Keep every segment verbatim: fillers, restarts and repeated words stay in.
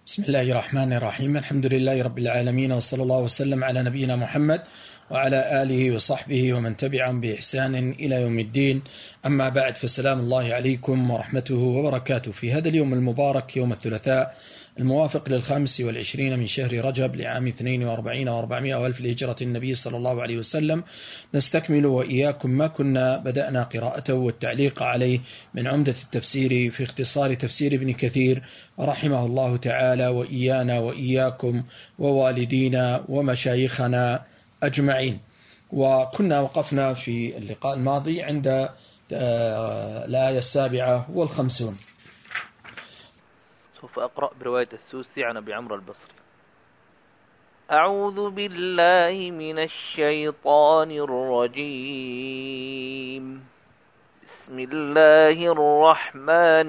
بسم الله الرحمن الرحيم. الحمد لله رب العالمين، وصلى الله وسلم على نبينا محمد وعلى آله وصحبه ومن تبعهم بإحسان إلى يوم الدين. أما بعد، فالسلام الله عليكم ورحمته وبركاته. في هذا اليوم المبارك، يوم الثلاثاء الموافق للخامس والعشرين من شهر رجب لعام اثنين وأربعين وأربعمائة وألف لهجرة النبي صلى الله عليه وسلم، نستكمل وإياكم ما كنا بدأنا قراءته والتعليق عليه من عمدة التفسير في اختصار تفسير ابن كثير رحمه الله تعالى، وإيانا وإياكم ووالدينا ومشايخنا أجمعين. وكنا وقفنا في اللقاء الماضي عند الآية السابعة والخمسون. سوف أقرأ برواية السوسي عن أبي عمرو البصري. أعوذ بالله من الشيطان الرجيم. بسم الله الرحمن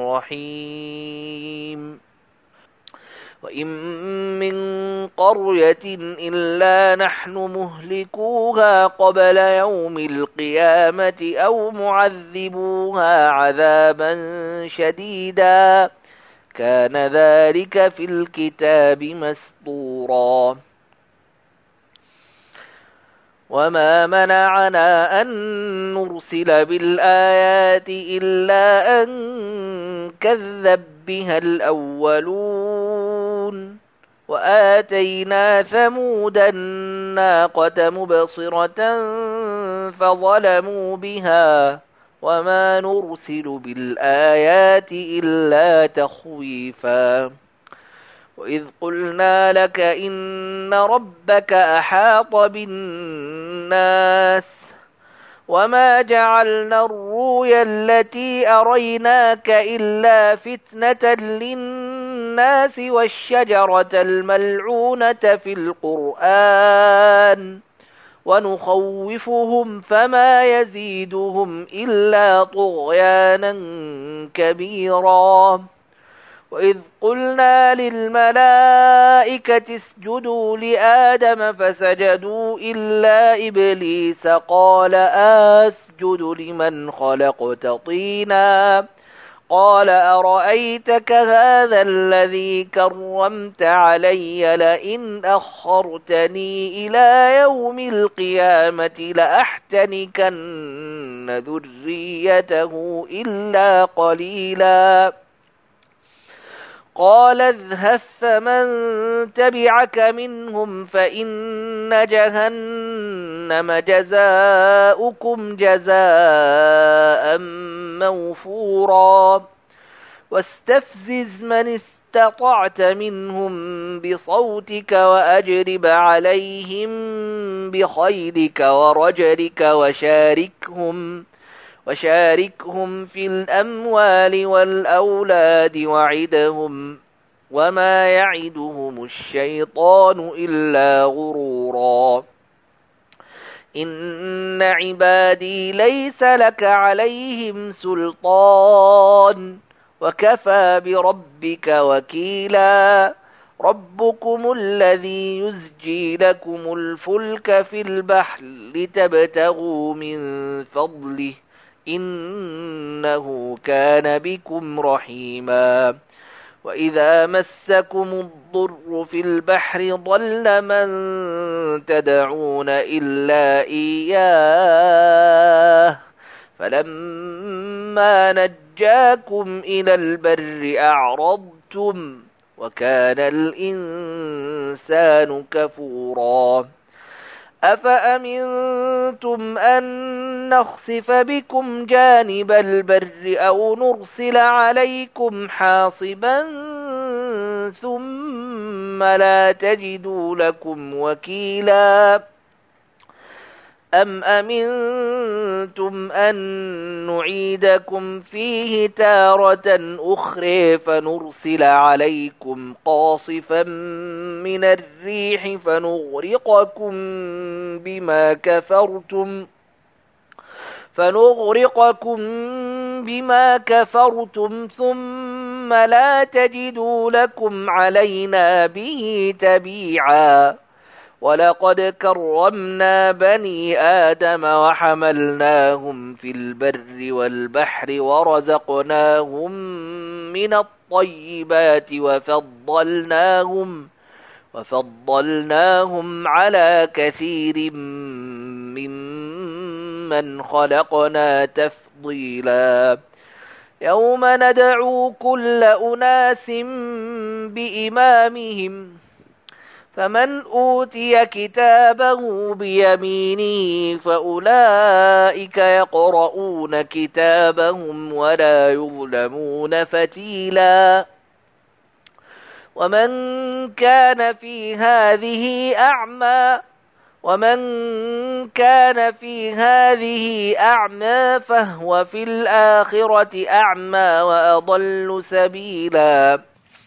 الرحيم. وإن من قرية إلا نحن مهلكوها قبل يوم القيامة أو معذبوها عذابا شديدا كان ذلك في الكتاب مسطورا. وما منعنا أن نرسل بالآيات إلا أن كذب بها الأولون وآتينا ثمود الناقة مبصرة فظلموا بها وما نرسل بالآيات إلا تخويفا. وإذ قلنا لك إن ربك أحاط بالناس وما جعلنا الرؤيا التي أريناك إلا فتنة للناس والشجرة الملعونة في القرآن ونخوفهم فما يزيدهم إلا طغيانا كبيرا. وإذ قلنا للملائكة اسجدوا لآدم فسجدوا إلا إبليس قال أسجد لمن خلقت طينا قال أرأيتك هذا الذي كرمت علي لئن أخرتني إلى يوم القيامة لأحتنكن ذريته إلا قليلا. قال اذهب فمن تبعك منهم فإن جهنم جزاؤكم جزاء موفورا. واستفزز من استطعت منهم بصوتك وأجرب عليهم بخيلك ورجلك وشاركهم وشاركهم في الأموال والأولاد وعدهم وما يعدهم الشيطان إلا غرورا. إن عبادي ليس لك عليهم سلطان وكفى بربك وكيلا. ربكم الذي يزجي لكم الفلك في البحر لتبتغوا من فضله إنه كان بكم رحيما. وإذا مسكم الضر في البحر ضل من تدعون إلا إياه فلما نجاكم إلى البر أعرضتم وكان الإنسان كفورا. أفأمنتم أن نخسف بكم جانب البر أو نرسل عليكم حاصبا ثم لا تجدوا لكم وكيلا. أم أمنتم أن نعيدكم فيه تارة أخرى فنرسل عليكم قاصفا من الريح فنغرقكم بما كفرتم فنغرقكم بما كفرتم ثم لا تجدوا لكم علينا به تبيعا. ولقد كرمنا بني آدم وحملناهم في البر والبحر ورزقناهم من الطيبات وفضلناهم وفضلناهم على كثير ممن خلقنا تفضيلا يوم ندعو كل أناس بإمامهم فمن أوتي كتابه بيمينه فأولئك يقرؤون كتابهم ولا يظلمون فتيلا ومن كان في هذه أعمى ومن كان في هذه أعمى فهو في الآخرة أعمى وأضل سبيلا.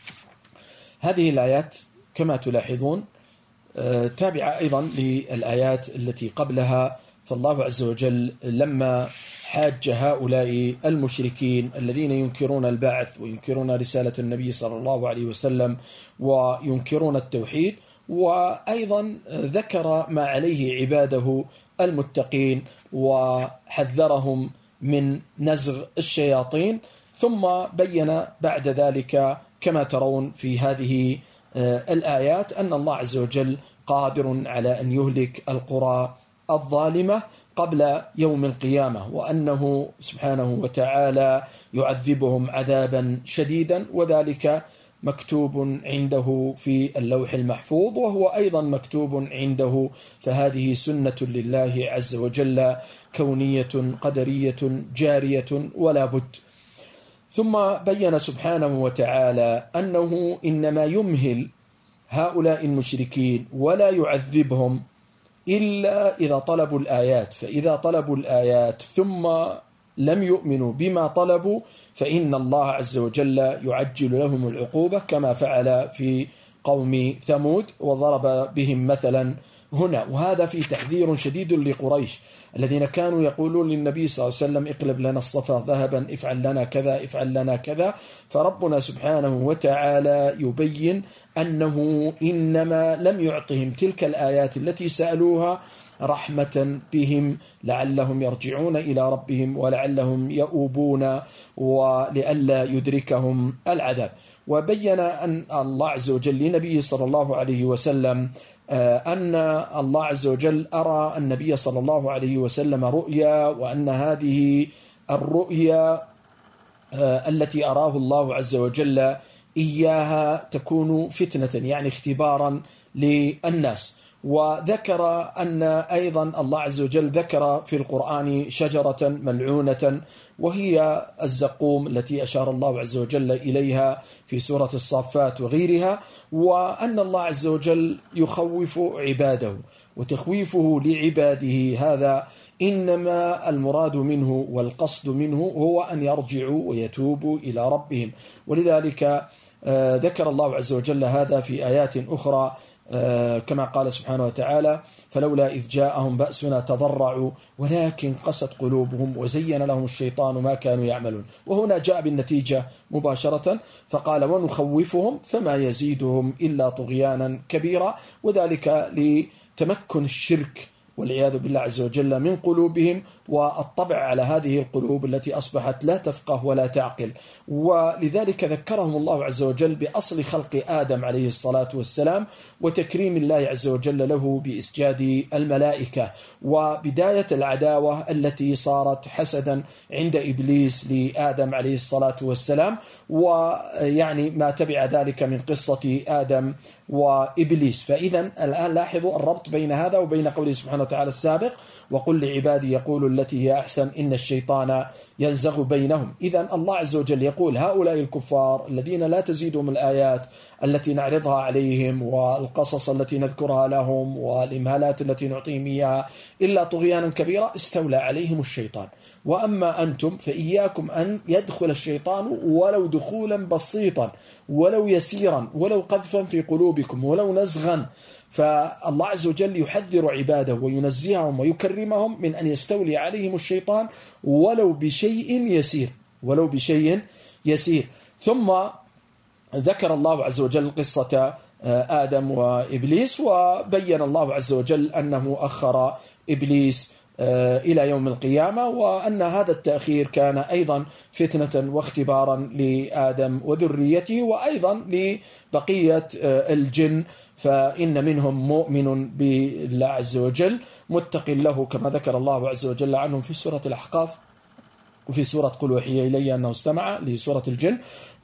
هذه الآيات كما تلاحظون تابعة أيضا للآيات التي قبلها. فالله عز وجل لما حاج هؤلاء المشركين الذين ينكرون البعث وينكرون رسالة النبي صلى الله عليه وسلم وينكرون التوحيد، وأيضا ذكر ما عليه عباده المتقين وحذرهم من نزغ الشياطين، ثم بين بعد ذلك كما ترون في هذه الآيات أن الله عز وجل قادر على أن يهلك القرى الظالمة قبل يوم القيامة، وأنه سبحانه وتعالى يعذبهم عذابا شديدا، وذلك مكتوب عنده في اللوح المحفوظ وهو أيضا مكتوب عنده. فهذه سنة لله عز وجل كونية قدرية جارية ولا بد. ثم بين سبحانه وتعالى أنه إنما يمهل هؤلاء المشركين ولا يعذبهم إلا إذا طلبوا الآيات، فإذا طلبوا الآيات ثم لم يؤمنوا بما طلبوا فإن الله عز وجل يعجل لهم العقوبة كما فعل في قوم ثمود وضرب بهم مثلا هنا. وهذا في تحذير شديد لقريش الذين كانوا يقولون للنبي صلى الله عليه وسلم اقلب لنا الصفا ذهبا، افعل لنا كذا، افعل لنا كذا. فربنا سبحانه وتعالى يبين أنه إنما لم يعطهم تلك الآيات التي سألوها رحمة بهم لعلهم يرجعون إلى ربهم ولعلهم يؤوبون ولئلا يدركهم العذاب. وبين أن الله عز وجل لنبيه صلى الله عليه وسلم أن الله عز وجل أرى النبي صلى الله عليه وسلم رؤيا، وأن هذه الرؤيا التي أراه الله عز وجل إياها تكون فتنة، يعني اختبارا للناس. وذكر أن أيضا الله عز وجل ذكر في القرآن شجرة ملعونة وهي الزقوم التي أشار الله عز وجل إليها في سورة الصافات وغيرها، وأن الله عز وجل يخوف عباده، وتخويفه لعباده هذا إنما المراد منه والقصد منه هو أن يرجعوا ويتوبوا إلى ربهم. ولذلك ذكر الله عز وجل هذا في آيات أخرى كما قال سبحانه وتعالى فلولا إذ جاءهم بأسنا تضرعوا ولكن قست قلوبهم وزين لهم الشيطان ما كانوا يعملون. وهنا جاء بالنتيجة مباشرة فقال ونخوفهم فما يزيدهم إلا طغيانا كبيرا، وذلك لتمكن الشرك والعياذ بالله عز وجل من قلوبهم والطبع على هذه القلوب التي أصبحت لا تفقه ولا تعقل. ولذلك ذكرهم الله عز وجل بأصل خلق آدم عليه الصلاة والسلام وتكريم الله عز وجل له بإسجاد الملائكة، وبداية العداوة التي صارت حسدا عند إبليس لآدم عليه الصلاة والسلام، ويعني ما تبع ذلك من قصة آدم وإبليس. فإذا الآن لاحظوا الربط بين هذا وبين قوله سبحانه وتعالى السابق وقل لعبادي يقولوا التي هي أحسن إن الشيطان ينزغ بينهم. إذا الله عز وجل يقول هؤلاء الكفار الذين لا تزيدهم الآيات التي نعرضها عليهم والقصص التي نذكرها لهم والإمهالات التي نعطيهم إياها إلا طغيانا كبيرا استولى عليهم الشيطان، وأما أنتم فإياكم أن يدخل الشيطان ولو دخولا بسيطا ولو يسيرا ولو قذفا في قلوبكم ولو نزغا. فالله عز وجل يحذر عباده وينزههم ويكرمهم من أن يستولي عليهم الشيطان ولو بشيء يسير ولو بشيء يسير. ثم ذكر الله عز وجل قصة آدم وإبليس، وبين الله عز وجل أنه أخر إبليس إلى يوم القيامة، وأن هذا التأخير كان أيضا فتنة واختبارا لآدم وذريته، وأيضا لبقية الجن، فإن منهم مؤمن بالله عز وجل متق له كما ذكر الله عز وجل عنهم في سورة الأحقاف وفي سورة قل وحي إلي أنه استمع لسورة الجن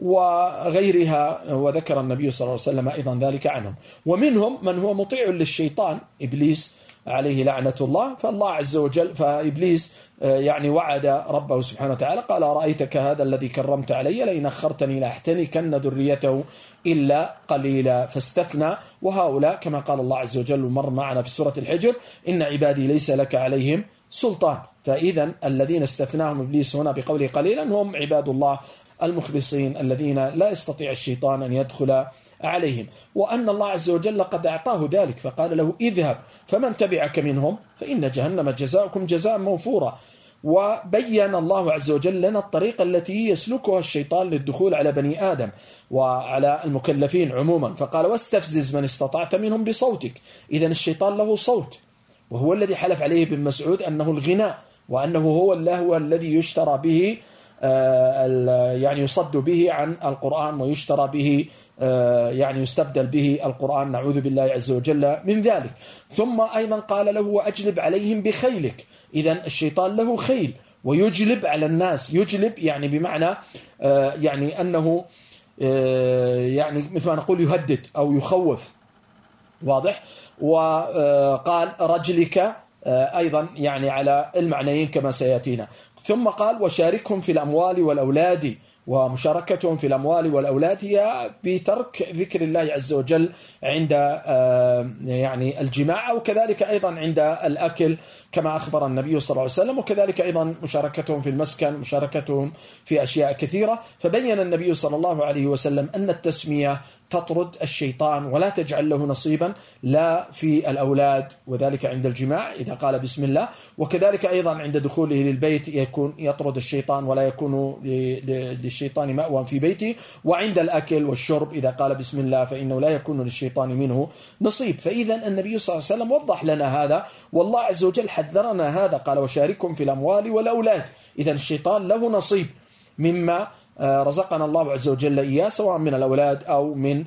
وغيرها، وذكر النبي صلى الله عليه وسلم أيضا ذلك عنهم. ومنهم من هو مطيع للشيطان إبليس عليه لعنة الله، فالله عز وجل فإبليس يعني وعد ربه سبحانه وتعالى قال رأيتك هذا الذي كرمت علي لئن أخرتني لأحتنكن ذريته إلا قليلا، فاستثنى. وهؤلاء كما قال الله عز وجل ومر معنا في سورة الحجر إن عبادي ليس لك عليهم سلطان، فإذا الذين استثناهم إبليس هنا بقوله قليلا هم عباد الله المخلصين الذين لا يستطيع الشيطان أن يدخل عليهم، وأن الله عز وجل قد أعطاه ذلك فقال له اذهب فمن تبعك منهم فإن جهنم جزاؤكم جزاء موفورا. وبين الله عز وجل لنا الطريقة التي يسلكها الشيطان للدخول على بني آدم وعلى المكلفين عموما، فقال واستفزز من استطعت منهم بصوتك. إذن الشيطان له صوت، وهو الذي حلف عليه ابن مسعود أنه الغناء، وأنه هو اللهو الذي يشترى به يعني يصد به عن القرآن ويشترى به يعني يستبدل به القرآن، نعوذ بالله عز وجل من ذلك. ثم أيضا قال له وأجلب عليهم بخيلك. إذن الشيطان له خيل ويجلب على الناس، يجلب يعني بمعنى يعني أنه يعني مثل ما نقول يهدد أو يخوف، واضح. وقال رجلك أيضا يعني على المعنيين كما سيأتينا. ثم قال وشاركهم في الأموال والأولاد، ومشاركتهم في الأموال والأولاد هي بترك ذكر الله عز وجل عند يعني الجماع، وكذلك أيضا عند الأكل كما أخبر النبي صلى الله عليه وسلم، وكذلك أيضا مشاركتهم في المسكن، مشاركتهم في أشياء كثيرة. فبين النبي صلى الله عليه وسلم أن التسمية تطرد الشيطان ولا تجعل له نصيبا لا في الأولاد، وذلك عند الجماع إذا قال بسم الله، وكذلك أيضا عند دخوله للبيت يكون يطرد الشيطان ولا يكون للشيطان مأوى في بيته، وعند الأكل والشرب إذا قال بسم الله فإنه لا يكون للشيطان منه نصيب. فإذا النبي صلى الله عليه وسلم وضح لنا هذا، والله عز وجل حذرنا هذا، قال وشاركهم في الأموال والأولاد. إذا الشيطان له نصيب مما رزقنا الله عز وجل إياه، سواء من الأولاد أو من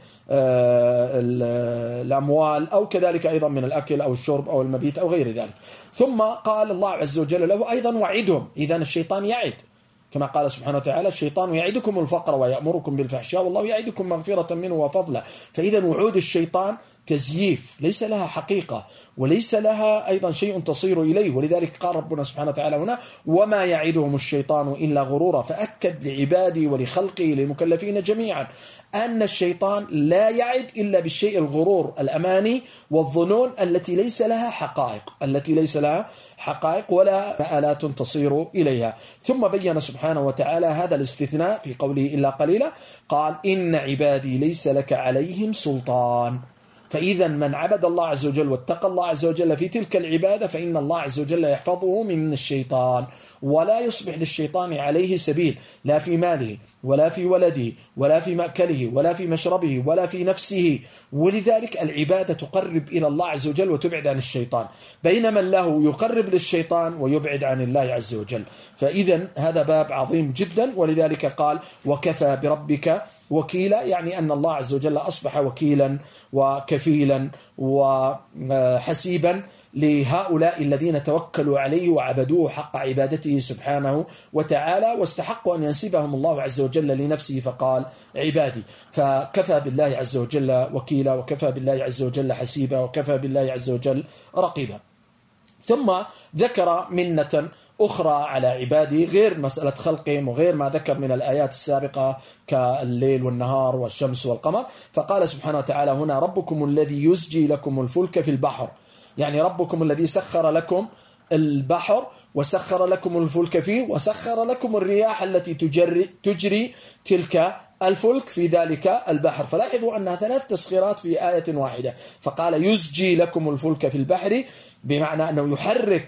الأموال أو كذلك أيضا من الأكل أو الشرب أو المبيت أو غير ذلك. ثم قال الله عز وجل له أيضا وعدهم. إذا الشيطان يعد كما قال سبحانه وتعالى الشيطان يعدكم الفقر ويأمركم بالفحشاء والله يعدكم مغفرة منه وفضلا. فإذا وعود الشيطان تزييف ليس لها حقيقة وليس لها أيضا شيء تصير إليه، ولذلك قال ربنا سبحانه وتعالى هنا وما يعدهم الشيطان إلا غرورا. فأكد لعبادي ولخلقه للمكلفين جميعا أن الشيطان لا يعد إلا بالشيء الغرور، الأماني والظنون التي ليس لها حقائق التي ليس لها حقائق ولا مآلات تصير إليها. ثم بين سبحانه وتعالى هذا الاستثناء في قوله إلا قليلا، قال إن عبادي ليس لك عليهم سلطان. فإذا من عبد الله عز وجل واتقى الله عز وجل في تلك العبادة فإن الله عز وجل يحفظه من الشيطان، ولا يصبح للشيطان عليه سبيل لا في ماله ولا في ولده ولا في مأكله ولا في مشربه ولا في نفسه. ولذلك العبادة تقرب إلى الله عز وجل وتبعد عن الشيطان، بينما الله يقرب للشيطان ويبعد عن الله عز وجل. فإذا هذا باب عظيم جدا، ولذلك قال وكفى بربك وكيلا، يعني أن الله عز وجل أصبح وكيلا وكفيلا وحسيبا لهؤلاء الذين توكلوا عليه وعبدوه حق عبادته سبحانه وتعالى، واستحقوا أن ينسبهم الله عز وجل لنفسه فقال عبادي. فكفى بالله عز وجل وكيلا، وكفى بالله عز وجل حسيبا، وكفى بالله عز وجل رقيبا. ثم ذكر منة أخرى على عباده غير مسألة خلقهم وغير ما ذكر من الآيات السابقة كالليل والنهار والشمس والقمر، فقال سبحانه وتعالى هنا ربكم الذي يزجي لكم الفلك في البحر، يعني ربكم الذي سخر لكم البحر وسخر لكم الفلك فيه وسخر لكم الرياح التي تجري, تجري تلك الفلك في ذلك البحر. فلاحظوا أنها ثلاث تسخيرات في آية واحدة، فقال يزجي لكم الفلك في البحر بمعنى أنه يحرك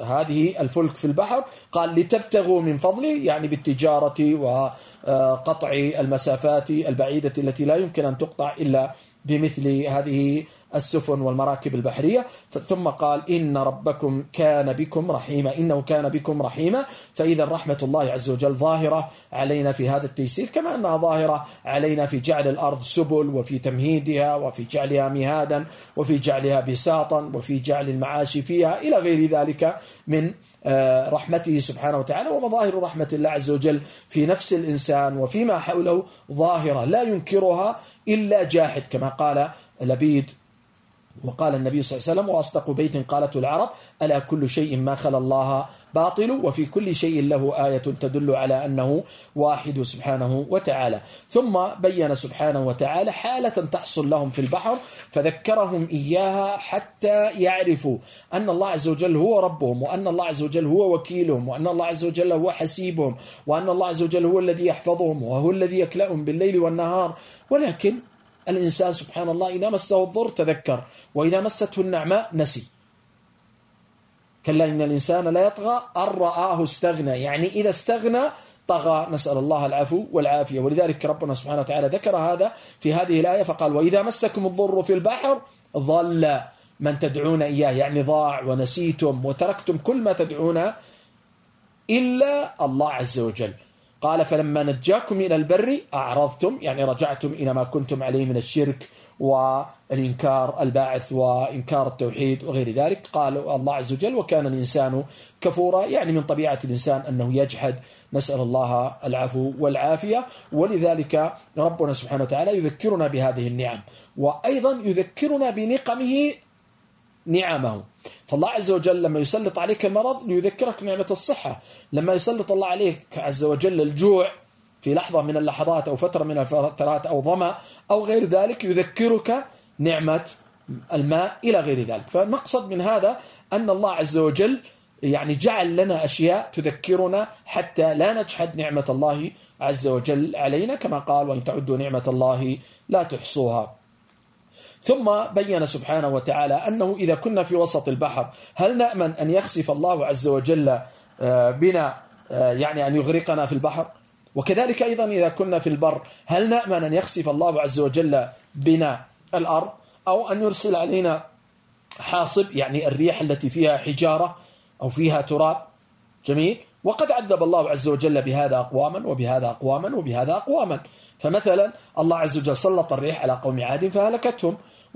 هذه الفلك في البحر؟ قال لتبتغوا من فضله، يعني بالتجارة وقطع المسافات البعيدة التي لا يمكن أن تقطع إلا بمثل هذه السفن والمراكب البحرية. ثم قال إن ربكم كان بكم رحيما، إنه كان بكم رحيما. فإذا رحمة الله عز وجل ظاهرة علينا في هذا التيسير، كما أنها ظاهرة علينا في جعل الأرض سبل، وفي تمهيدها، وفي جعلها مهادا، وفي جعلها بساطا، وفي جعل المعاش فيها، إلى غير ذلك من رحمته سبحانه وتعالى. ومظاهر رحمة الله عز وجل في نفس الإنسان وفيما حوله ظاهرة لا ينكرها إلا جاحد، كما قال لبيد وقال النبي صلى الله عليه وسلم: وأصدق بيت قالته العرب ألا كل شيء ما خلا الله باطل، وفي كل شيء له آية تدل على أنه واحد سبحانه وتعالى. ثم بين سبحانه وتعالى حالة تحصل لهم في البحر فذكرهم إياها حتى يعرفوا أن الله عز وجل هو ربهم، وأن الله عز وجل هو وكيلهم، وأن الله عز وجل هو حسيبهم، وأن الله عز وجل هو الذي يحفظهم وهو الذي يكلأهم بالليل والنهار. ولكن الإنسان سبحان الله إذا مسه الضر تذكر، وإذا مسته النعماء نسي. كلا إن الإنسان لا يطغى أن رآه استغنى، يعني إذا استغنى طغى، نسأل الله العفو والعافية. ولذلك ربنا سبحانه وتعالى ذكر هذا في هذه الآية فقال: وإذا مسكم الضر في البحر ضل من تدعون إياه، يعني ضاع ونسيتم وتركتم كل ما تدعون إلا الله عز وجل. قال: فلما نجاكم إلى البر أعرضتم، يعني رجعتم إلى ما كنتم عليه من الشرك والإنكار الباعث وإنكار التوحيد وغير ذلك. قال الله عز وجل: وكان الإنسان كفورا، يعني من طبيعة الإنسان أنه يجحد، نسأل الله العفو والعافية. ولذلك ربنا سبحانه وتعالى يذكرنا بهذه النعم، وأيضا يذكرنا بنقمه نعمه. فالله عز وجل لما يسلط عليك المرض ليذكرك نعمة الصحة، لما يسلط الله عليك عز وجل الجوع في لحظة من اللحظات أو فترة من الفترات أو ظمأ أو غير ذلك يذكرك نعمة الماء إلى غير ذلك. فالمقصد من هذا أن الله عز وجل يعني جعل لنا أشياء تذكرنا حتى لا نجحد نعمة الله عز وجل علينا، كما قال: وإن تعدوا نعمة الله لا تحصوها. ثم بين سبحانه وتعالى أنه إذا كنا في وسط البحر هل نأمن أن يخسف الله عز وجل بنا، يعني أن يغرقنا في البحر؟ وكذلك أيضا إذا كنا في البر هل نأمن أن يخسف الله عز وجل بنا الأرض، أو أن يرسل علينا حاصب، يعني الريح التي فيها حجارة أو فيها تراب؟ جميل. وقد عذب الله عز وجل بهذا أقواما وبهذا أقواما وبهذا أقواما. فمثلا الله عز وجل سلط الريح على قوم عاد فهلكتهم،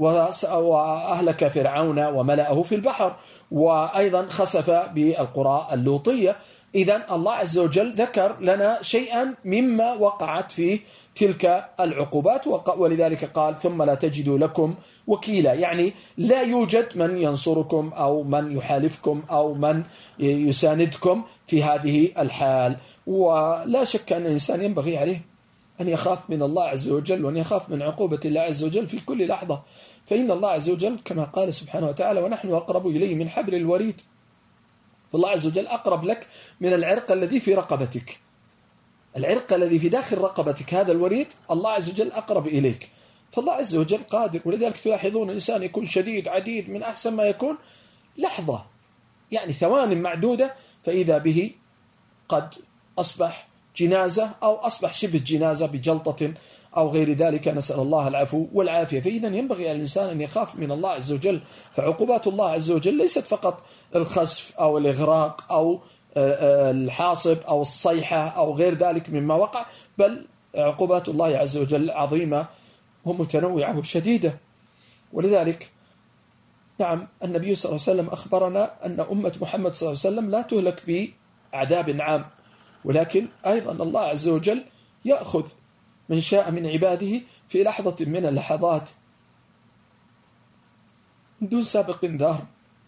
وأهلك فرعون وملأه في البحر، وأيضا خسف بالقرى اللوطية. إذن الله عز وجل ذكر لنا شيئا مما وقعت فيه تلك العقوبات، ولذلك قال: ثم لا تجدوا لكم وكيلا، يعني لا يوجد من ينصركم أو من يحالفكم أو من يساندكم في هذه الحال. ولا شك أن الإنسان ينبغي عليه أن يخاف من الله عز وجل، وأن يخاف من عقوبة الله عز وجل في كل لحظة، فإن الله عز وجل كما قال سبحانه وتعالى: ونحن أقرب إليه من حبل الوريد. فالله عز وجل أقرب لك من العرق الذي في رقبتك، العرق الذي في داخل رقبتك هذا الوريد الله عز وجل أقرب إليك. فالله عز وجل قادر. ولذلك تلاحظون الإنسان يكون شديد عديد من أحسن ما يكون لحظة، يعني ثوان معدودة، فإذا به قد أصبح جنازة أو أصبح شبه جنازة بجلطة أو غير ذلك، نسأل الله العفو والعافية. فإذا ينبغي على الإنسان أن يخاف من الله عز وجل. فعقوبات الله عز وجل ليست فقط الخسف أو الإغراق أو الحاصب أو الصيحة أو غير ذلك مما وقع، بل عقوبات الله عز وجل عظيمة ومتنوعة وشديدة. ولذلك نعم النبي صلى الله عليه وسلم أخبرنا أن أمة محمد صلى الله عليه وسلم لا تهلك بعذاب عام، ولكن أيضا الله عز وجل يأخذ من شاء من عباده في لحظة من اللحظات من دون سابق انذار.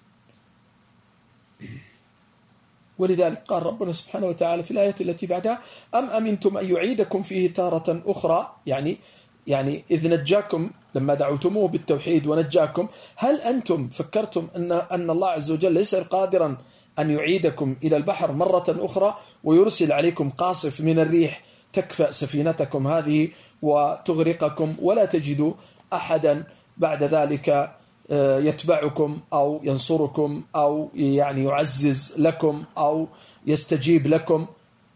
ولذلك قال ربنا سبحانه وتعالى في الآية التي بعدها: أم أمنتم أن يعيدكم فيه تارة أخرى، يعني يعني إذ نجاكم لما دعوتموه بالتوحيد ونجاكم، هل أنتم فكرتم أن أن الله عز وجل ليس قادرا أن يعيدكم إلى البحر مرة أخرى ويرسل عليكم قاصف من الريح تكفأ سفينتكم هذه وتغرقكم، ولا تجدوا أحدا بعد ذلك يتبعكم أو ينصركم أو يعني يعزز لكم أو يستجيب لكم.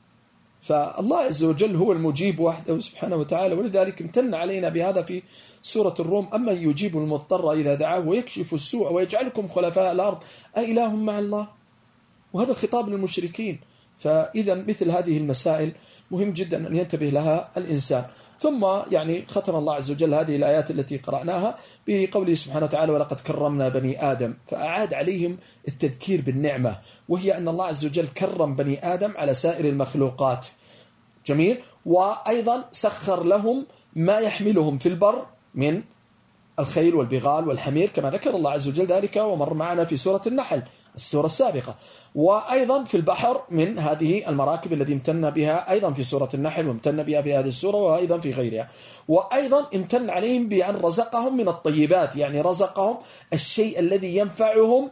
فالله عز وجل هو المجيب وحده سبحانه وتعالى، ولذلك امتن علينا بهذا في سورة الروم: أما يجيب المضطر إذا دعاه ويكشف السوء ويجعلكم خلفاء الأرض أإله مع الله. وهذا الخطاب للمشركين. فإذا مثل هذه المسائل مهم جدا أن ينتبه لها الإنسان. ثم يعني ختم الله عز وجل هذه الآيات التي قرأناها بقوله سبحانه وتعالى: ولقد كرمنا بني آدم، فأعاد عليهم التذكير بالنعمة، وهي أن الله عز وجل كرم بني آدم على سائر المخلوقات. جميل. وأيضا سخر لهم ما يحملهم في البر من الخيل والبغال والحمير، كما ذكر الله عز وجل ذلك ومر معنا في سورة النحل السورة السابقة. وأيضا في البحر من هذه المراكب التي امتن بها أيضا في سورة النحل، وامتن بها في هذه السورة وأيضا في غيرها. وأيضا امتن عليهم بأن رزقهم من الطيبات، يعني رزقهم الشيء الذي ينفعهم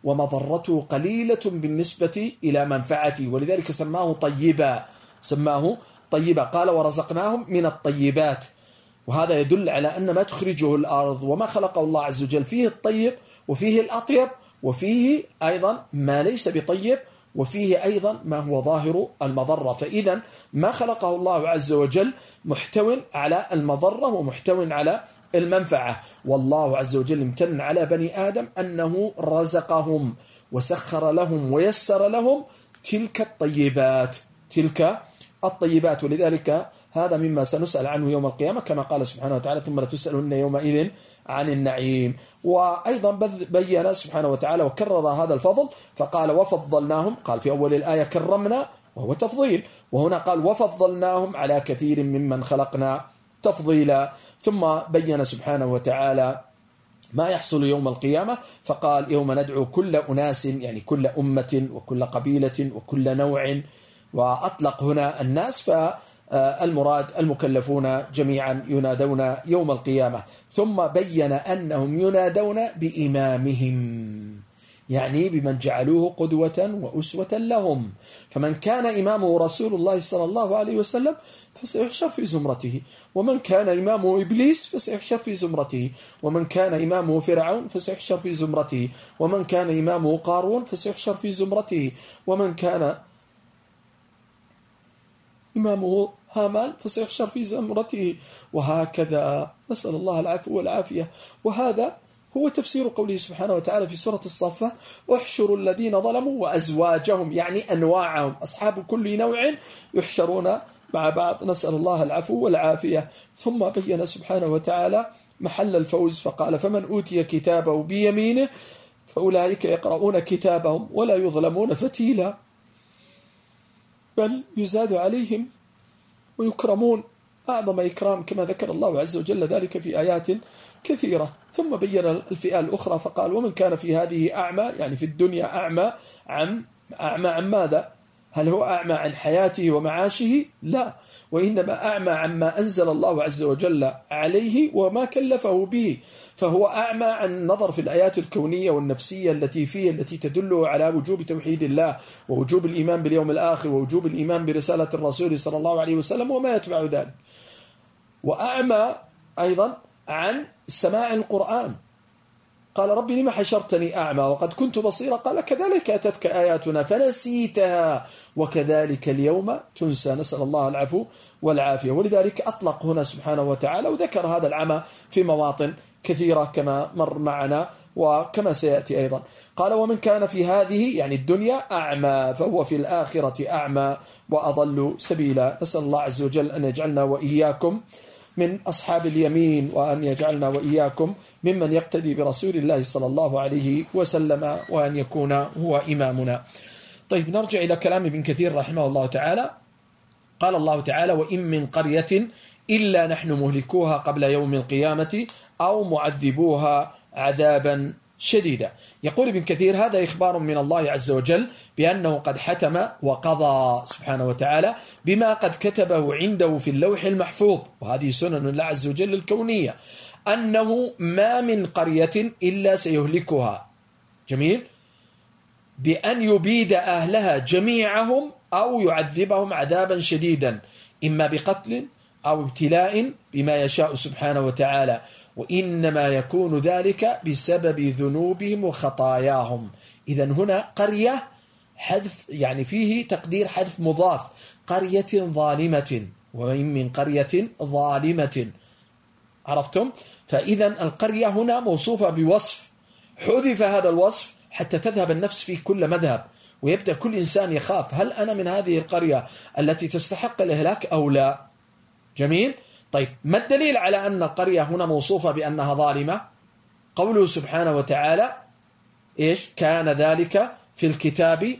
ومضرته قليلة بالنسبة إلى منفعته، ولذلك سماه طيبا، سماه طيبا. قال: ورزقناهم من الطيبات. وهذا يدل على أن ما تخرجه الأرض وما خلقه الله عز وجل فيه الطيب وفيه الأطيب، وفيه أيضا ما ليس بطيب، وفيه أيضا ما هو ظاهر المضرة. فإذا ما خلقه الله عز وجل محتوى على المضرة ومحتوى على المنفعة. والله عز وجل امتن على بني آدم أنه رزقهم وسخر لهم ويسر لهم تلك الطيبات، تلك الطيبات. ولذلك هذا مما سنسأل عنه يوم القيامة، كما قال سبحانه وتعالى: ثم لتسألن يومئذ عن النعيم. وأيضا بين سبحانه وتعالى وكرر هذا الفضل فقال: وفضلناهم. قال في أول الآية: كرمنا، وهو تفضيل، وهنا قال: وفضلناهم على كثير ممن خلقنا تفضيلا. ثم بين سبحانه وتعالى ما يحصل يوم القيامة فقال: يوم ندعو كل أناس، يعني كل أمة وكل قبيلة وكل نوع، وأطلق هنا الناس، فالمراد المكلفون جميعا ينادون يوم القيامة. ثم بين أنهم ينادون بإمامهم، يعني بمن جعلوه قدوة وأسوة لهم. فمن كان إمامه رسول الله صلى الله عليه وسلم فسيحشر في زمرته، ومن كان إمامه إبليس فسيحشر في زمرته، ومن كان إمامه فرعون فسيحشر في زمرته، ومن كان إمامه قارون فسيحشر في زمرته، ومن كان إمامه هامان فسيحشر في زمرته، وهكذا. نسأل الله العفو والعافية. وهذا هو تفسير قوله سبحانه وتعالى في سورة الصافات: احشروا الذين ظلموا وأزواجهم، يعني أنواعهم، أصحاب كل نوع يحشرون مع بعض. نسأل الله العفو والعافية. ثم بين سبحانه وتعالى محل الفوز فقال: فمن أوتي كتابه بيمينه فأولئك يقرؤون كتابهم ولا يظلمون فتيلا، بل يزاد عليهم ويكرمون أعظم إكرام، كما ذكر الله عز وجل ذلك في آيات كثيرة. ثم بين الفئة الأخرى فقال: ومن كان في هذه أعمى، يعني في الدنيا أعمى عن أعمى عن ماذا؟ هل هو أعمى عن حياته ومعاشه؟ لا، وإنما أعمى عما أنزل الله عز وجل عليه وما كلفه به، فهو أعمى عن النظر في الآيات الكونية والنفسية التي فيه، التي تدل على وجوب توحيد الله ووجوب الإيمان باليوم الآخر ووجوب الإيمان برسالة الرسول صلى الله عليه وسلم وما يتبع ذلك. وأعمى أيضا عن سماع القرآن. قال: ربي لما حشرتني أعمى وقد كنت بصيرا؟ قال: كذلك أتتك آياتنا فنسيتها وكذلك اليوم تنسى. نسأل الله العفو والعافية. ولذلك أطلق هنا سبحانه وتعالى وذكر هذا العمى في مواطن كثيرة كما مر معنا وكما سيأتي أيضا. قال: ومن كان في هذه، يعني الدنيا، أعمى فهو في الآخرة أعمى وأضل سبيلا. نسأل الله عز وجل أن يجعلنا وإياكم من أصحاب اليمين، وأن يجعلنا وإياكم ممن يقتدي برسول الله صلى الله عليه وسلم، وأن يكون هو إمامنا. طيب، نرجع إلى كلام ابن كثير رحمه الله تعالى. قال الله تعالى: وإن من قرية إلا نحن مهلكوها قبل يوم القيامة أو معذبوها عذابا شديدا. يقول ابن كثير: هذا إخبار من الله عز وجل بأنه قد حتم وقضى سبحانه وتعالى بما قد كتبه عنده في اللوح المحفوظ، وهذه سنن الله عز وجل الكونية، أنه ما من قرية إلا سيهلكها. جميل. بأن يبيد أهلها جميعهم أو يعذبهم عذابا شديدا، إما بقتل أو ابتلاء بما يشاء سبحانه وتعالى، وإنما يكون ذلك بسبب ذنوبهم وخطاياهم. إذن هنا قرية حذف، يعني فيه تقدير حذف مضاف، قرية ظالمة، وإن من قرية ظالمة، عرفتم؟ فإذا القرية هنا موصوفة بوصف، حذف هذا الوصف حتى تذهب النفس في كل مذهب، ويبدأ كل إنسان يخاف هل أنا من هذه القرية التي تستحق الإهلاك أو لا؟ جميل؟ طيب ما الدليل على أن القرية هنا موصوفة بأنها ظالمة؟ قوله سبحانه وتعالى إيش؟ كان ذلك في الكتاب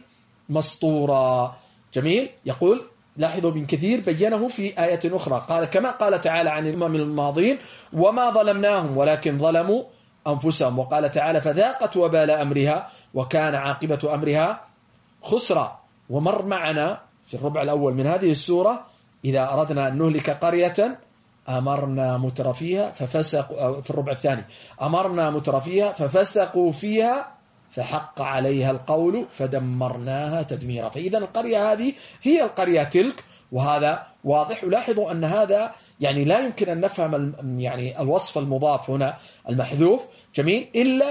مسطورا. جميل؟ يقول لاحظوا ابن كثير بينه في آية أخرى، قال كما قال تعالى عن الأمم الماضين وما ظلمناهم ولكن ظلموا أنفسهم، وقال تعالى فذاقت وبال أمرها وكان عاقبة أمرها خسرا. ومر معنا في الربع الأول من هذه السورة إذا أردنا أن نهلك قرية أمرنا مترفيها ففسقوا، في الربع الثاني أمرنا مترفيها ففسقوا فيها فحق عليها القول فدمرناها تدميرا. فإذا القرية هذه هي القرية تلك، وهذا واضح. ولاحظوا أن هذا يعني لا يمكن أن نفهم يعني الوصف المضاف هنا المحذوف جميل إلا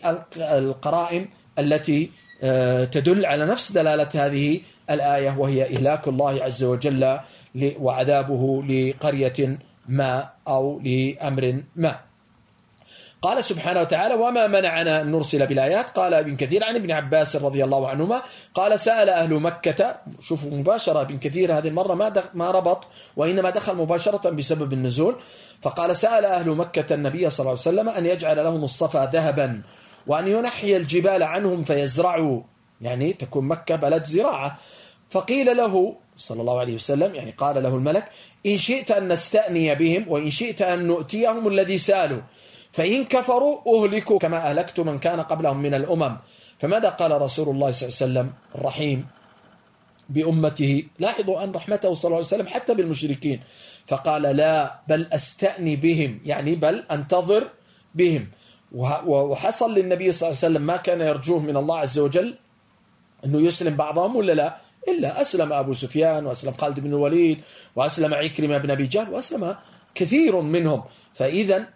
بالقرائن التي تدل على نفس دلالة هذه الآية، وهي إهلاك الله عز وجل وعذابه لقرية ما أو لأمر ما. قال سبحانه وتعالى وما منعنا أن نرسل بالآيات. قال ابن كثير عن ابن عباس رضي الله عنهما قال سأل أهل مكة، شوفوا مباشرة ابن كثير هذه المرة ما ما ربط، وإنما دخل مباشرة بسبب النزول. فقال سأل أهل مكة النبي صلى الله عليه وسلم أن يجعل لهم الصفا ذهبا وأن ينحي الجبال عنهم فيزرعوا، يعني تكون مكة بلد زراعة. فقيل له صلى الله عليه وسلم، يعني قال له الملك إن شئت أن نستأني بهم وإن شئت أن نؤتيهم الذي سالوا، فإن كفروا أهلكوا كما أهلكت من كان قبلهم من الأمم. فماذا قال رسول الله صلى الله عليه وسلم الرحيم بأمته؟ لاحظوا أن رحمته صلى الله عليه وسلم حتى بالمشركين، فقال لا بل أستأني بهم، يعني بل أنتظر بهم. وحصل للنبي صلى الله عليه وسلم ما كان يرجوه من الله عز وجل أنه يسلم بعضهم ولا لا، إلا أسلم أبو سفيان وأسلم خالد بن الوليد وأسلم عكرمة بن أبي جهل وأسلم كثير منهم. فإذا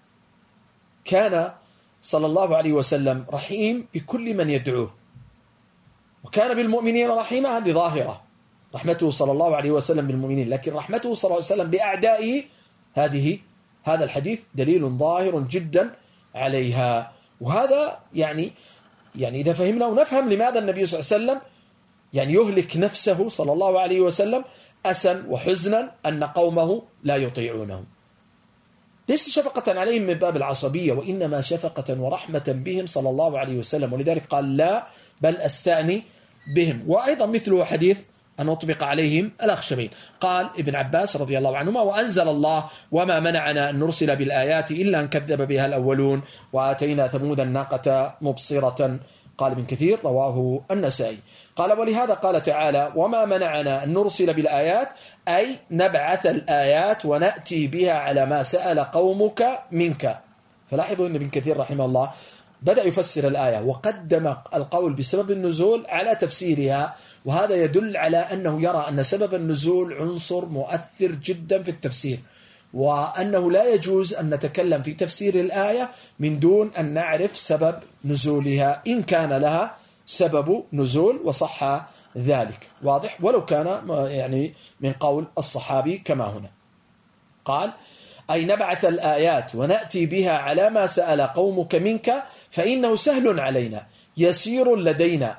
كان صلى الله عليه وسلم رحيم بكل من يدعوه، وكان بالمؤمنين رحيما، هذه ظاهرة رحمته صلى الله عليه وسلم بالمؤمنين، لكن رحمته صلى الله عليه وسلم بأعدائه هذه هذا الحديث دليل ظاهر جدا عليها. وهذا يعني يعني إذا فهمنا ونفهم لماذا النبي صلى الله عليه وسلم يعني يهلك نفسه صلى الله عليه وسلم أسا وحزنا أن قومه لا يطيعونه، ليس شفقة عليهم من باب العصبية، وإنما شفقة ورحمة بهم صلى الله عليه وسلم. ولذلك قال لا بل أستأني بهم. وأيضا مثله حديث أن أطبق عليهم الأخشبين. قال ابن عباس رضي الله عنهما وأنزل الله وما منعنا أن نرسل بالآيات إلا أن كذب بها الأولون وآتينا ثمود الناقة مبصرة. قال ابن كثير رواه النسائي. قال ولهذا قال تعالى وما منعنا أن نرسل بالآيات أي نبعث الآيات ونأتي بها على ما سأل قومك منك. فلاحظوا أن ابن كثير رحمه الله بدأ يفسر الآية وقدم القول بسبب النزول على تفسيرها، وهذا يدل على أنه يرى أن سبب النزول عنصر مؤثر جدا في التفسير، وأنه لا يجوز أن نتكلم في تفسير الآية من دون أن نعرف سبب نزولها إن كان لها سبب نزول وصح ذلك، واضح، ولو كان يعني من قول الصحابي كما هنا قال أي نبعث الآيات ونأتي بها على ما سأل قومك منك فإنه سهل علينا يسير لدينا.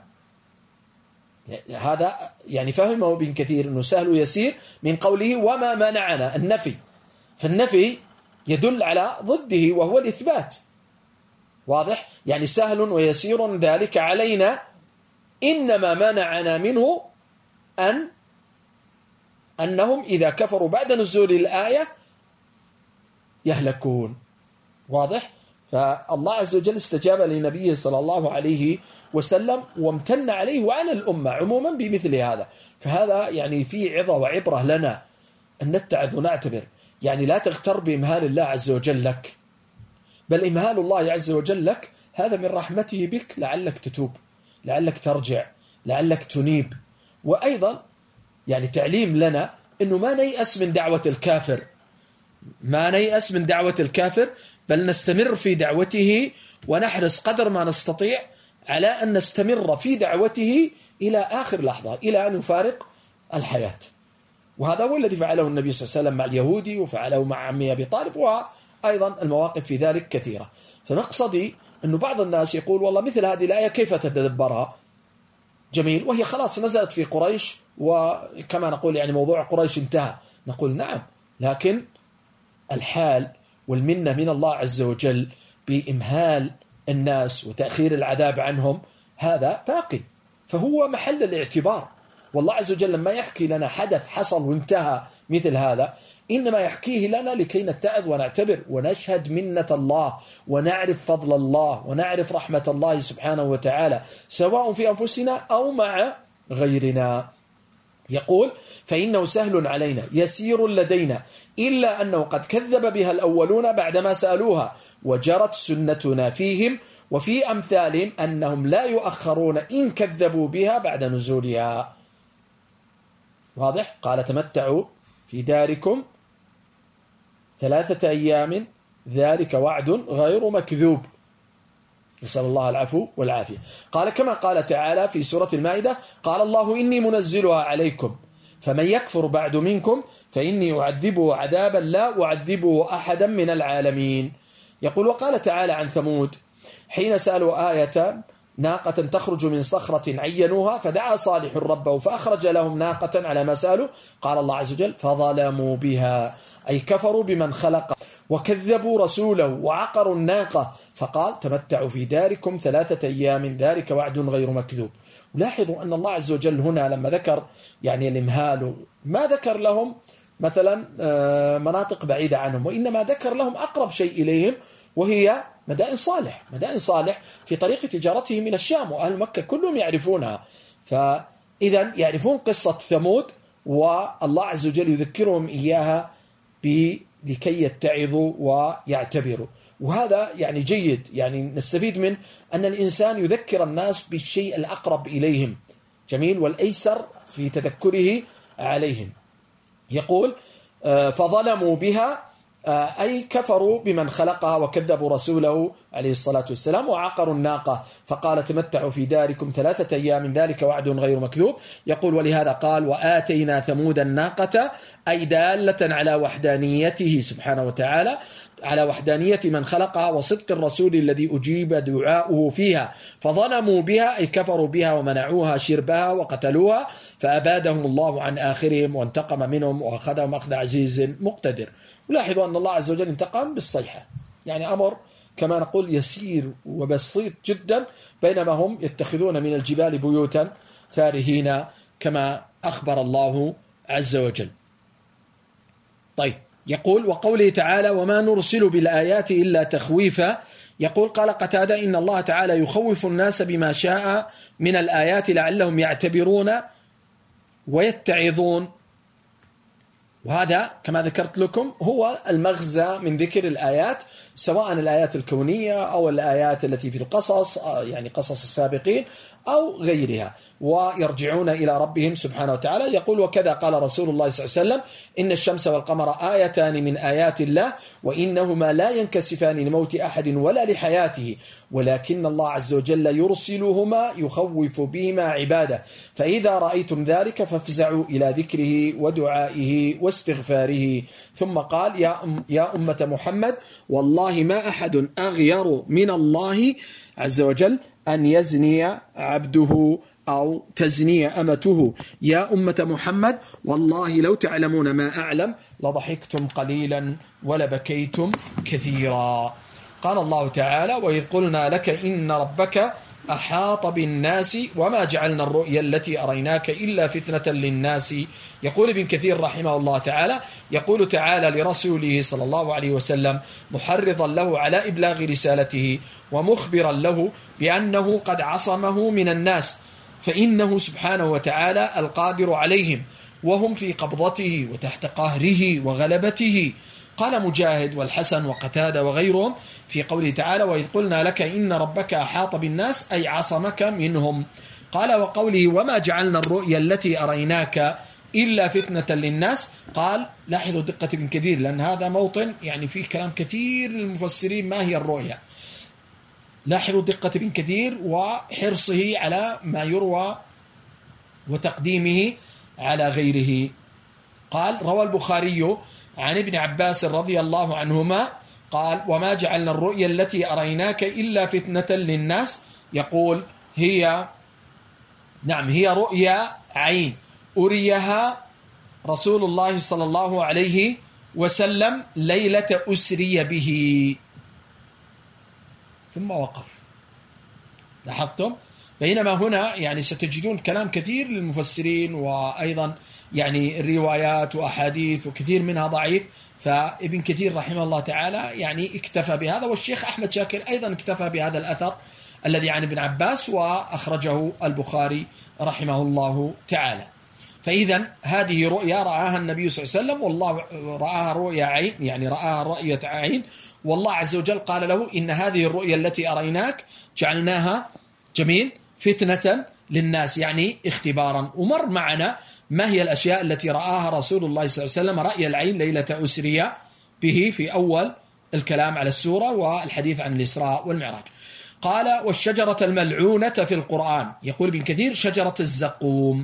هذا يعني فهمه ابن كثير أنه سهل يسير من قوله وما منعنا النفي، فالنفي يدل على ضده وهو الإثبات، واضح، يعني سهل ويسير ذلك علينا، إنما منعنا منه أن أنهم إذا كفروا بعد نزول الآية يهلكون، واضح. فالله عز وجل استجاب لنبيه صلى الله عليه وسلم وامتن عليه وعلى الأمة عموما بمثل هذا. فهذا يعني في عظة وعبرة لنا أن نتعظ ونعتبر، يعني لا تغتر بإمهال الله عز وجل لك، بل إمهال الله عز وجل لك هذا من رحمته بك لعلك تتوب، لعلك ترجع، لعلك تنيب. وأيضا يعني تعليم لنا أنه ما نيأس من دعوة الكافر، ما نيأس من دعوة الكافر، بل نستمر في دعوته ونحرص قدر ما نستطيع على أن نستمر في دعوته إلى آخر لحظة، إلى أن يفارق الحياة. وهذا هو الذي فعله النبي صلى الله عليه وسلم مع اليهودي، وفعله مع عمه أبي طالب، وأيضا المواقف في ذلك كثيرة. فمقصدي أنه بعض الناس يقول والله مثل هذه الآية كيف تتدبرها؟ جميل، وهي خلاص نزلت في قريش، وكما نقول يعني موضوع قريش انتهى. نقول نعم، لكن الحال والمنة من الله عز وجل بإمهال الناس وتأخير العذاب عنهم هذا باقي، فهو محل الاعتبار. والله عز وجل لما يحكي لنا حدث حصل وانتهى مثل هذا، إنما يحكيه لنا لكي نتعظ ونعتبر ونشهد منة الله ونعرف فضل الله ونعرف رحمة الله سبحانه وتعالى، سواء في أنفسنا أو مع غيرنا. يقول فإنه سهل علينا يسير لدينا، إلا أنه قد كذب بها الأولون بعدما سألوها، وجرت سنتنا فيهم وفي أمثالهم أنهم لا يؤخرون إن كذبوا بها بعد نزولها. واضح؟ قال تمتعوا في داركم ثلاثة أيام ذلك وعد غير مكذوب، نسأل الله العفو والعافية. قال كما قال تعالى في سورة المائدة قال الله إني منزلها عليكم فمن يكفر بعد منكم فإني أعذبه عذابا لا أعذبه أحدا من العالمين. يقول وقال تعالى عن ثمود حين سألوا آية ناقة تخرج من صخرة عينوها فدعا صالح ربه فأخرج لهم ناقة على ما سألوا، قال الله عز وجل فظلموا بها، أي كفروا بمن خلق وكذبوا رسوله وعقروا الناقة، فقال تمتعوا في داركم ثلاثة أيام ذلك وعد غير مكذوب. ولاحظوا أن الله عز وجل هنا لما ذكر يعني الإمهال ما ذكر لهم مثلا مناطق بعيدة عنهم، وإنما ذكر لهم أقرب شيء إليهم وهي مدائن صالح. مدائن صالح في طريق تجارته من الشام، وأهل مكة كلهم يعرفونها، فإذا يعرفون قصة ثمود، والله عز وجل يذكرهم إياها لكي يتعظوا ويعتبروا. وهذا يعني جيد، يعني نستفيد من أن الإنسان يذكر الناس بالشيء الأقرب إليهم، جميل، والأيسر في تذكره عليهم. يقول فظلموا بها أي كفروا بمن خلقها وكذبوا رسوله عليه الصلاة والسلام وعقروا الناقة، فقال تمتعوا في داركم ثلاثة أيام ذلك وعد غير مكذوب. يقول ولهذا قال وآتينا ثمود الناقة، أي دالة على وحدانيته سبحانه وتعالى، على وحدانية من خلقها وصدق الرسول الذي أجيب دعاؤه فيها، فظلموا بها أي كفروا بها ومنعوها شربها وقتلوها، فأبادهم الله عن آخرهم وانتقم منهم وأخذهم أخذ عزيز مقتدر. ولاحظوا أن الله عز وجل انتقم بالصيحة، يعني أمر كما نقول يسير وبسيط جدا، بينما هم يتخذون من الجبال بيوتا فارهين كما أخبر الله عز وجل. طيب، يقول وقوله تعالى وما نرسل بالآيات إلا تخويفا. يقول قال قتادة إن الله تعالى يخوف الناس بما شاء من الآيات لعلهم يعتبرون ويتعظون، وهذا كما ذكرت لكم هو المغزى من ذكر الآيات، سواء الآيات الكونية أو الآيات التي في القصص، يعني قصص السابقين أو غيرها، ويرجعون إلى ربهم سبحانه وتعالى. يقول وكذا قال رسول الله صلى الله عليه وسلم إن الشمس والقمر آيتان من آيات الله وإنهما لا ينكسفان لموت أحد ولا لحياته، ولكن الله عز وجل يرسلهما يخوف بهما عباده، فإذا رأيتم ذلك فافزعوا إلى ذكره ودعائه واستغفاره. ثم قال يا, أم يا أمة محمد والله ما أحد أغير من الله عز وجل أن يزني عبده أو تزني أمته. يا أمة محمد والله لو تعلمون ما أعلم لضحكتم قليلا ولبكيتم كثيرا. قال الله تعالى وإذ قلنا لك إن ربك أحاط بالناس وما جعلنا الرؤيا التي أريناك إلا فتنة للناس. يقول ابن كثير رحمه الله تعالى يقول تعالى لرسوله صلى الله عليه وسلم محرضا له على إبلاغ رسالته ومخبرا له بأنه قد عصمه من الناس، فإنه سبحانه وتعالى القادر عليهم وهم في قبضته وتحت قهره وغلبته. قال مجاهد والحسن وقتادة وغيرهم في قوله تعالى وإذ قلنا لك إن ربك أحاط بالناس أي عصمك منهم. قال وقوله وما جعلنا الرؤيا التي أريناك إلا فتنة للناس. قال لاحظوا دقة ابن كثير، لأن هذا موطن يعني فيه كلام كثير للمفسرين ما هي الرؤيا. لاحظوا دقة ابن كثير وحرصه على ما يروى وتقديمه على غيره. قال روى البخاري عن ابن عباس رضي الله عنهما قال وما جعلنا الرؤيا التي أريناك إلا فتنة للناس. يقول هي نعم هي رؤيا عين أريها رسول الله صلى الله عليه وسلم ليلة أسري به. ثم وقف. لاحظتم؟ بينما هنا يعني ستجدون كلام كثير للمفسرين، وأيضا يعني روايات وأحاديث وكثير منها ضعيف. فابن كثير رحمه الله تعالى يعني اكتفى بهذا، والشيخ أحمد شاكر أيضا اكتفى بهذا الأثر الذي عن ابن عباس وأخرجه البخاري رحمه الله تعالى. فإذا هذه رؤيا رآها النبي صلى الله عليه وسلم، والله رآها رؤيا عين، يعني رآها رؤية عين، والله عز وجل قال له إن هذه الرؤيا التي أريناك جعلناها جميل فتنة للناس، يعني اختبارا. ومر معنا ما هي الأشياء التي رآها رسول الله صلى الله عليه وسلم رأي العين ليلة أسري به في أول الكلام على السورة والحديث عن الإسراء والمعراج. قال والشجرة الملعونة في القرآن. يقول ابن كثير شجرة الزقوم،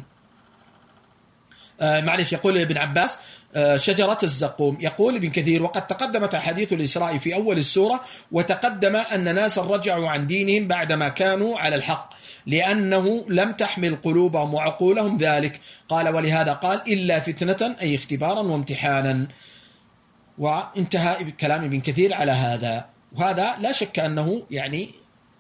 آه معلش يقول ابن عباس آه شجرة الزقوم. يقول ابن كثير وقد تقدمت أحاديث الإسراء في أول السورة، وتقدم أن ناسا رجعوا عن دينهم بعدما كانوا على الحق لأنه لم تحمل قلوبهم وعقولهم ذلك. قال ولهذا قال إلا فتنة أي اختبارا وامتحانا. وانتهى كلام ابن كثير على هذا، وهذا لا شك أنه يعني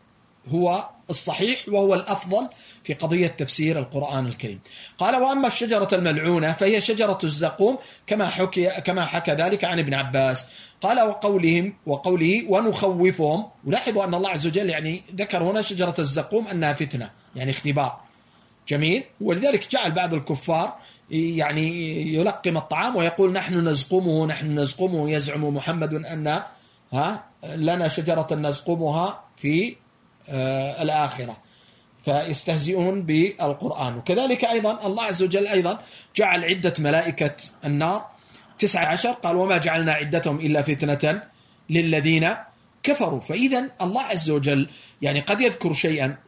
هو الصحيح وهو الأفضل في قضية تفسير القرآن الكريم. قال وأما الشجرة الملعونة فهي شجرة الزقوم كما حكي كما حكى ذلك عن ابن عباس. قال وقولهم وقوله ونخوفهم. ولاحظوا أن الله عز وجل يعني ذكر هنا شجرة الزقوم أنها فتنة يعني اختبار جميل، ولذلك جعل بعض الكفار يعني يلقم الطعام ويقول نحن نزقمه نحن نزقمه يزعم محمد أن ها لنا شجرة نزقمها في آه الآخرة، فيستهزئون بالقرآن. وكذلك أيضا الله عز وجل أيضا جعل عدة ملائكة النار تسعة عشر، قال وما جعلنا عدتهم إلا فتنة للذين كفروا. فإذا الله عز وجل يعني قد يذكر شيئا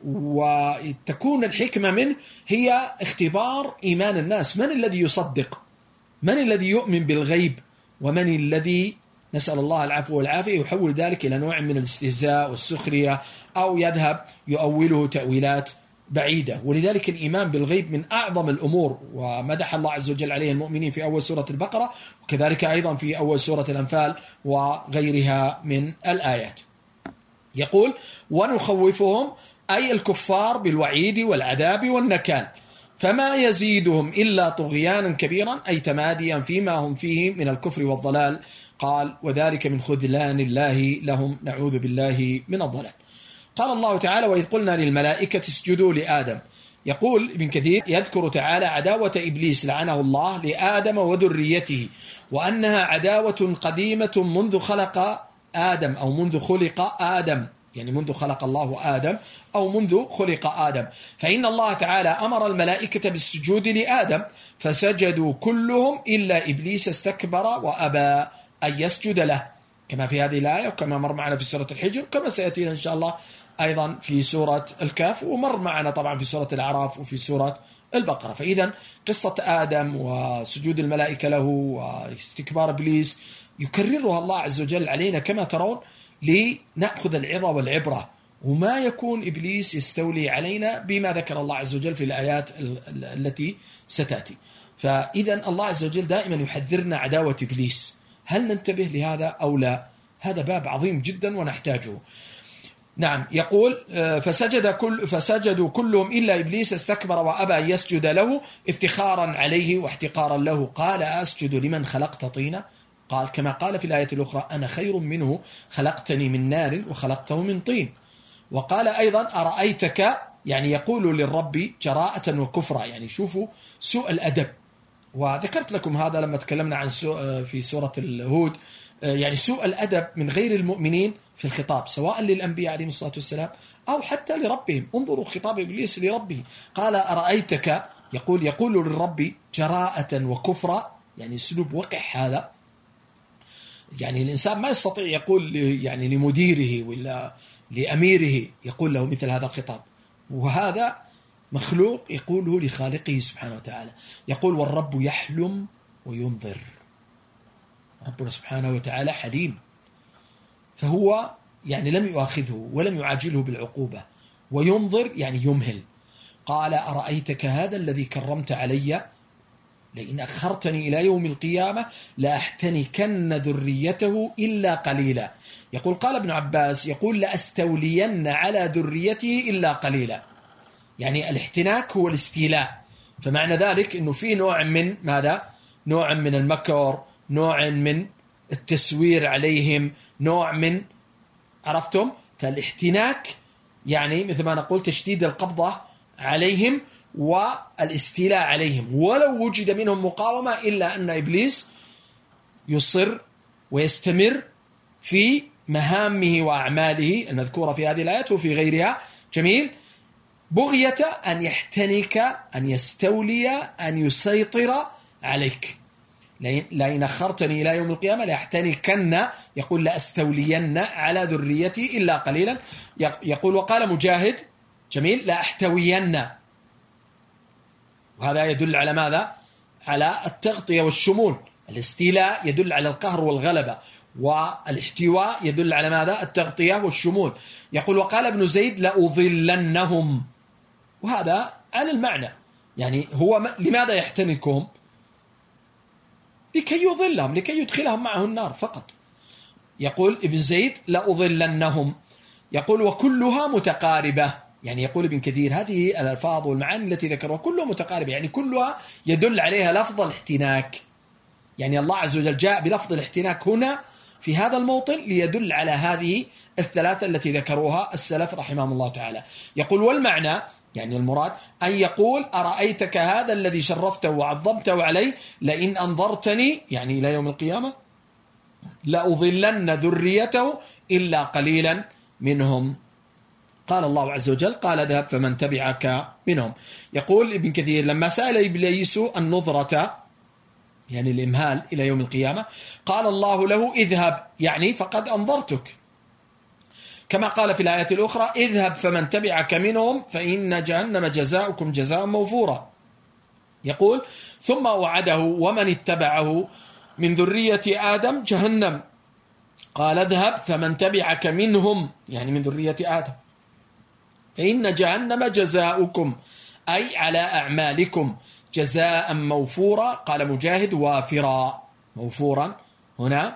وتكون الحكمة منه هي اختبار إيمان الناس، من الذي يصدق، من الذي يؤمن بالغيب، ومن الذي نسأل الله العفو والعافية يحول ذلك إلى نوع من الاستهزاء والسخرية أو يذهب يؤوله تأويلات بعيدة. ولذلك الإيمان بالغيب من أعظم الأمور، ومدح الله عز وجل عليه المؤمنين في أول سورة البقرة، وكذلك أيضا في أول سورة الأنفال وغيرها من الآيات. يقول ونخوفهم أي الكفار بالوعيد والعذاب والنكال، فما يزيدهم إلا طغيانا كبيرا أي تماديا فيما هم فيه من الكفر والضلال. قال وذلك من خذلان الله لهم نعوذ بالله من الضلال. قال الله تعالى وإذ قلنا للملائكة اسجدوا لآدم. يقول ابن كثير يذكر تعالى عداوة إبليس لعنه الله لآدم وذريته، وأنها عداوة قديمة منذ خلق آدم أو منذ خلق آدم، يعني منذ خلق الله آدم أو منذ خلق آدم. فإن الله تعالى أمر الملائكة بالسجود لآدم فسجدوا كلهم إلا إبليس استكبر وأبى أن يسجد له، كما في هذه الآية وكما مر معنا في سورة الحجر، كما سيأتينا إن شاء الله أيضا في سورة الكهف، ومر معنا طبعا في سورة الأعراف وفي سورة البقرة. فإذا قصة آدم وسجود الملائكة له واستكبار إبليس يكررها الله عز وجل علينا كما ترون لنأخذ العظة والعبرة، وما يكون إبليس يستولي علينا بما ذكر الله عز وجل في الآيات التي ستأتي. فإذا الله عز وجل دائما يحذرنا عداوة إبليس، هل ننتبه لهذا أو لا؟ هذا باب عظيم جدا ونحتاجه. نعم يقول فسجد كل فسجدوا كلهم إلا إبليس استكبر وأبى أن يسجد له افتخارا عليه واحتقارا له. قال أسجد لمن خلقت طينا؟ قال كما قال في الآية الأخرى أنا خير منه خلقتني من نار وخلقته من طين. وقال أيضا أرأيتك، يعني يقول للرب جراءة وكفرا، يعني شوفوا سوء الأدب. وذكرت لكم هذا لما تكلمنا عن سوء في سورة الهود، يعني سوء الأدب من غير المؤمنين في الخطاب سواء للأنبياء عليهم الصلاة والسلام أو حتى لربهم. انظروا خطاب إبليس لربه، قال أرأيتك يقول يقول للرب جراءة وكفرا، يعني أسلوب وقح هذا. يعني الإنسان ما يستطيع يقول يعني لمديره ولا لأميره يقول له مثل هذا الخطاب، وهذا مخلوق يقوله لخالقه سبحانه وتعالى. يقول والرب يحلم وينظر. ربنا سبحانه وتعالى حليم، فهو يعني لم يؤاخذه ولم يعاجله بالعقوبة. وينظر يعني يمهل. قال أرأيتك هذا الذي كرمت علي لئن أخرتني إلى يوم القيامة لأحتنكن ذريته إلا قليلا. يقول قال ابن عباس يقول لأستولين على ذريته إلا قليلا، يعني الاحتناك هو الاستيلاء، فمعنى ذلك أنه في نوع من ماذا؟ نوع من المكر، نوع من التسوير عليهم، نوع من عرفتم؟ فالاحتناك يعني مثل ما نقول تشديد القبضة عليهم والاستيلاء عليهم، ولو وجد منهم مقاومة إلا أن إبليس يصر ويستمر في مهامه وأعماله المذكورة في هذه الآيات وفي غيرها. جميل. بغية أن يحتنك، أن يستولي، أن يسيطر عليك. لئن أخرتني إلى يوم القيامة لأحتنكن، يقول لأستولين على ذريتي إلا قليلا. يقول وقال مجاهد جميل لأحتوين، وهذا يدل على ماذا؟ على التغطية والشمول. الاستيلاء يدل على القهر والغلبة، والاحتواء يدل على ماذا؟ التغطية والشمول. يقول وقال ابن زيد لأضلنهم، وهذا على المعنى، يعني هو لماذا يحتنكهم؟ لكي يضلهم، لكي يدخلهم معه النار فقط. يقول ابن زيد لأضلنهم. يقول وكلها متقاربة، يعني يقول ابن كثير هذه الألفاظ والمعاني التي ذكرها كلها متقاربة، يعني كلها يدل عليها لفظ الاحتناك. يعني الله عز وجل جاء بلفظ الاحتناك هنا في هذا الموطن ليدل على هذه الثلاثة التي ذكروها السلف رحمهم الله تعالى. يقول والمعنى يعني المراد أن يقول أرأيتك هذا الذي شرفته وعظمته عليه لئن أنظرتني يعني إلى يوم القيامة لأضلن ذريته إلا قليلا منهم. قال الله عز وجل قال اذهب فمن تبعك منهم. يقول ابن كثير لما سأل إبليس النظرة يعني الإمهال إلى يوم القيامة قال الله له اذهب، يعني فقد أنظرتك، كما قال في الآية الأخرى اذهب فمن تبعك منهم فإن جهنم جزاؤكم جزاء موفورا. يقول ثم وعده ومن اتبعه من ذرية آدم جهنم، قال اذهب فمن تبعك منهم يعني من ذرية آدم فإن جهنم جزاؤكم أي على أعمالكم جزاء موفورا. قال مجاهد وافرا، موفورا هنا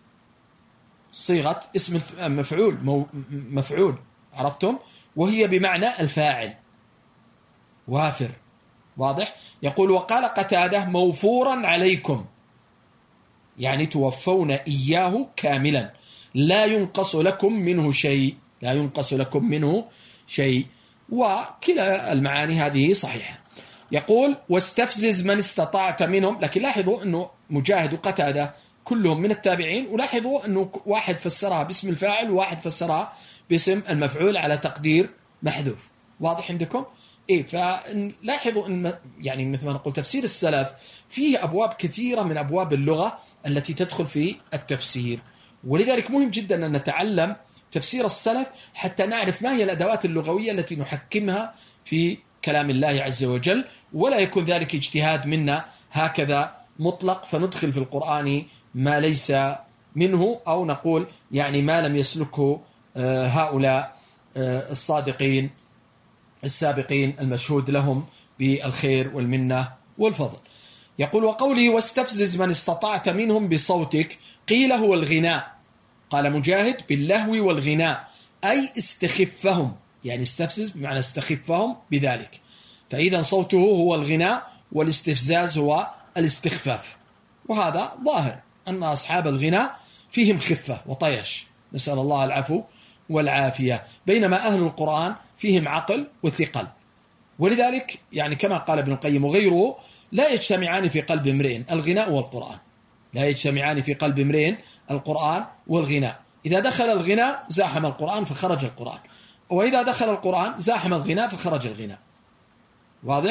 صيغة اسم مفعول مفعول عرفتم، وهي بمعنى الفاعل وافر، واضح. يقول وقال قتادة موفورا عليكم، يعني توفون إياه كاملا لا ينقص لكم منه شيء، لا ينقص لكم منه شيء، وكلا المعاني هذه صحيحة. يقول واستفزز من استطعت منهم، لكن لاحظوا أنه مجاهد وقتادة كلهم من التابعين، ولاحظوا أنه واحد فسرها باسم الفاعل وواحد فسرها باسم المفعول على تقدير محذوف، واضح عندكم؟ إيه، فلاحظوا أن يعني مثل ما نقول تفسير السلف فيه أبواب كثيرة من أبواب اللغة التي تدخل في التفسير، ولذلك مهم جدا أن نتعلم تفسير السلف حتى نعرف ما هي الأدوات اللغوية التي نحكمها في كلام الله عز وجل، ولا يكون ذلك اجتهاد منا هكذا مطلق فندخل في القرآن ما ليس منه، أو نقول يعني ما لم يسلكه هؤلاء الصادقين السابقين المشهود لهم بالخير والمنة والفضل. يقول وقوله واستفزز من استطعت منهم بصوتك قيل هو الغناء، قال مجاهد باللهو والغناء أي استخفهم، يعني استفزز بمعنى استخفهم بذلك، فإذا صوته هو الغناء والاستفزاز هو الاستخفاف، وهذا ظاهر أن أصحاب الغناء فيهم خفة وطيش، نسأل الله العفو والعافية، بينما أهل القرآن فيهم عقل وثقل، ولذلك يعني كما قال ابن القيم وغيره لا يجتمعان في قلب امرئ الغناء والقرآن، لا يجتمعان في قلب امرئ القرآن والغناء، إذا دخل الغناء زاحم القرآن فخرج القرآن، وإذا دخل القرآن زاحم الغناء فخرج الغناء، واضح؟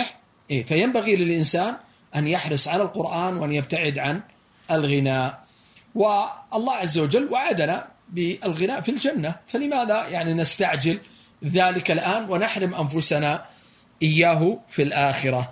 إيه فينبغي للإنسان أن يحرص على القرآن وأن يبتعد عن الغناء. والله عز وجل وعدنا بالغناء في الجنة، فلماذا يعني نستعجل ذلك الآن ونحرم أنفسنا إياه في الآخرة؟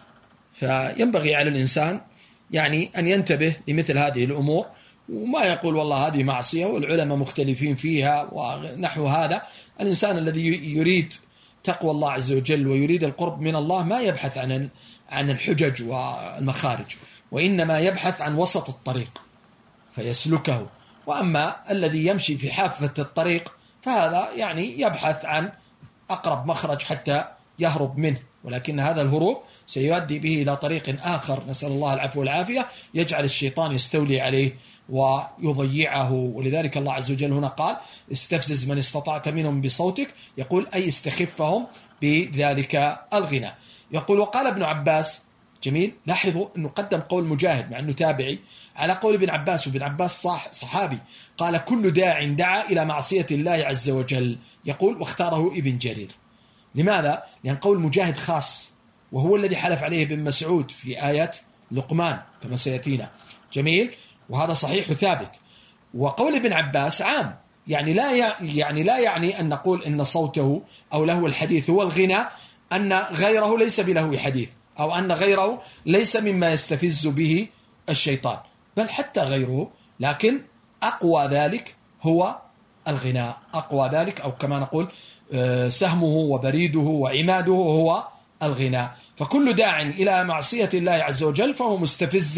فينبغي على الإنسان يعني أن ينتبه لمثل هذه الأمور، وما يقول والله هذه معصية والعلماء مختلفين فيها ونحو هذا. الإنسان الذي يريد تقوى الله عز وجل ويريد القرب من الله ما يبحث عن عن الحجج والمخارج، وإنما يبحث عن وسط الطريق فيسلكه. وأما الذي يمشي في حافة الطريق فهذا يعني يبحث عن أقرب مخرج حتى يهرب منه، ولكن هذا الهروب سيؤدي به إلى طريق آخر، نسأل الله العفو والعافية، يجعل الشيطان يستولي عليه ويضيعه. ولذلك الله عز وجل هنا قال استفزز من استطعت منهم بصوتك، يقول أي استخفهم بذلك الغناء. يقول وقال ابن عباس، جميل، لاحظوا أنه قدم قول مجاهد مع أنه تابعي على قول ابن عباس، وابن عباس صح صحابي، قال كل داع دعا إلى معصية الله عز وجل، يقول واختاره ابن جرير. لماذا؟ لأن قول مجاهد خاص، وهو الذي حلف عليه ابن مسعود في آية لقمان كما سيأتينا، جميل، وهذا صحيح وثابت. وقول ابن عباس عام، يعني لا يعني لا يعني أن نقول إن صوته أو لهو الحديث هو الغنى أن غيره ليس بلهو حديث، أو أن غيره ليس مما يستفز به الشيطان، بل حتى غيره، لكن أقوى ذلك هو الغناء، أقوى ذلك أو كما نقول سهمه وبريده وعماده هو الغناء. فكل داع إلى معصية الله عز وجل فهو مستفز،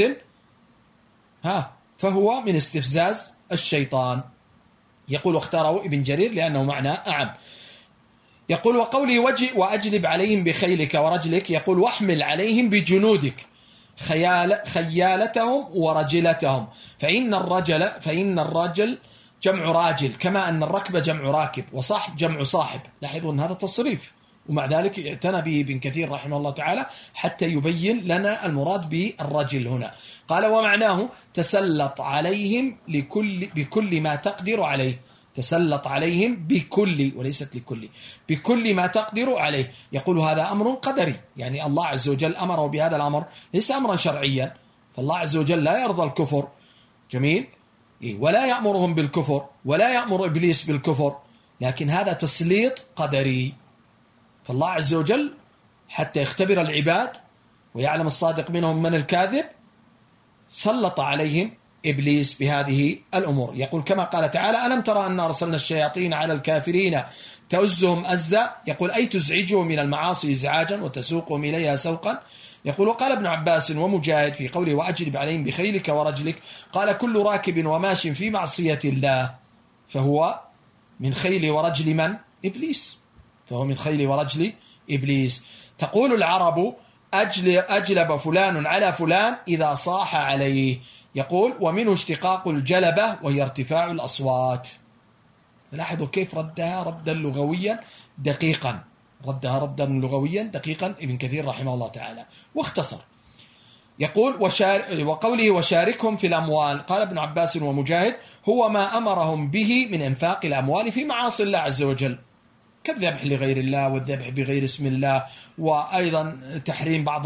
ها فهو من استفزاز الشيطان. يقول واختاره ابن جرير لأنه معنى أعم. يقول وقوله وجئ وأجلب عليهم بخيلك ورجلك، يقول واحمل عليهم بجنودك خيال خيالتهم ورجلتهم، فإن الرجل فإن الرجل جمع راجل، كما أن الركب جمع راكب، وصاحب جمع صاحب. لاحظوا أن هذا تصريف، ومع ذلك اعتنى به ابن كثير رحمه الله تعالى حتى يبين لنا المراد بالرجل هنا. قال ومعناه تسلط عليهم لكل بكل ما تقدر عليه، تسلط عليهم بكل وليست لكل، بكل ما تقدر عليه. يقول هذا أمر قدري، يعني الله عز وجل أمره بهذا الأمر، ليس أمرا شرعيا، فالله عز وجل لا يرضى الكفر، جميل، ولا يأمرهم بالكفر ولا يأمر إبليس بالكفر، لكن هذا تسليط قدري. فالله عز وجل حتى يختبر العباد ويعلم الصادق منهم من الكاذب سلط عليهم إبليس بهذه الأمور. يقول كما قال تعالى ألم ترى أن أرسلنا الشياطين على الكافرين تؤزهم أزا، يقول أي تزعجهم من المعاصي إزعاجا وتسوقهم إليها سوقا. يقول وقال ابن عباس ومجاهد في قوله وأجلب عليهم بخيلك ورجلك، قال كل راكب وماش في معصية الله فهو من خيل ورجل من؟ إبليس، فهو من خيل ورجل إبليس. تقول العرب أجلب فلان على فلان إذا صاح عليه، يقول ومنه اشتقاق الجلبة وهي ارتفاع الأصوات. لاحظوا كيف ردها ردا لغويا دقيقا، ردها ردا لغويا دقيقا ابن كثير رحمه الله تعالى واختصر. يقول وشار وقوله وشاركهم في الأموال، قال ابن عباس ومجاهد هو ما أمرهم به من إنفاق الأموال في معاصي الله عز وجل، كالذبح لغير الله والذبح بغير اسم الله، وأيضا تحريم بعض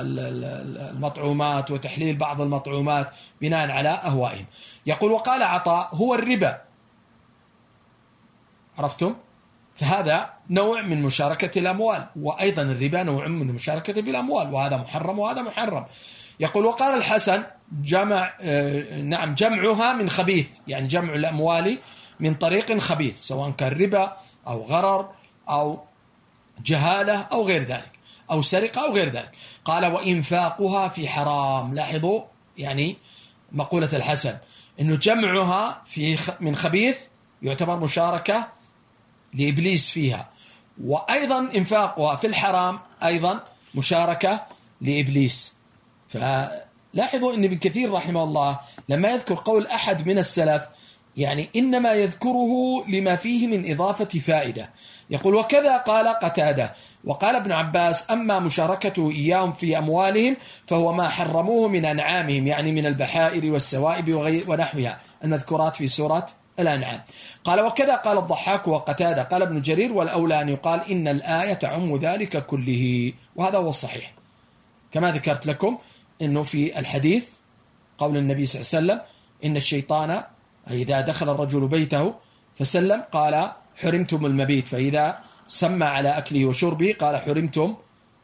المطعومات وتحليل بعض المطعومات بناء على أهوائهم. يقول وقال عطاء هو الربا، عرفتم؟ فهذا نوع من مشاركة الأموال، وأيضا الربا نوع من المشاركة بالأموال، وهذا محرم وهذا محرم. يقول وقال الحسن جمع نعم جمعها من خبيث، يعني جمع الأموال من طريق خبيث، سواء كان ربا أو غرر أو جهالة أو غير ذلك، أو سرقة أو غير ذلك. قال وإنفاقها في حرام. لاحظوا يعني مقولة الحسن إنه جمعها في من خبيث يعتبر مشاركة لإبليس فيها، وأيضا إنفاقها في الحرام أيضا مشاركة لإبليس. فلاحظوا أن ابن كثير رحمه الله لما يذكر قول أحد من السلف يعني إنما يذكره لما فيه من إضافة فائدة. يقول وكذا قال قتادة. وقال ابن عباس أما مشاركته إياهم في أموالهم فهو ما حرموه من أنعامهم، يعني من البحائر والسوائب ونحوها المذكورات في سورة الأنعام. قال وكذا قال الضحاك وقتادة. قال ابن جرير والأولى أن يقال إن الآية تعم ذلك كله، وهذا هو الصحيح، كما ذكرت لكم أنه في الحديث قول النبي صلى الله عليه وسلم إن الشيطان إذا دخل الرجل بيته فسلم قال حرمتم المبيت، فإذا سمى على أكله وشربه قال حرمتم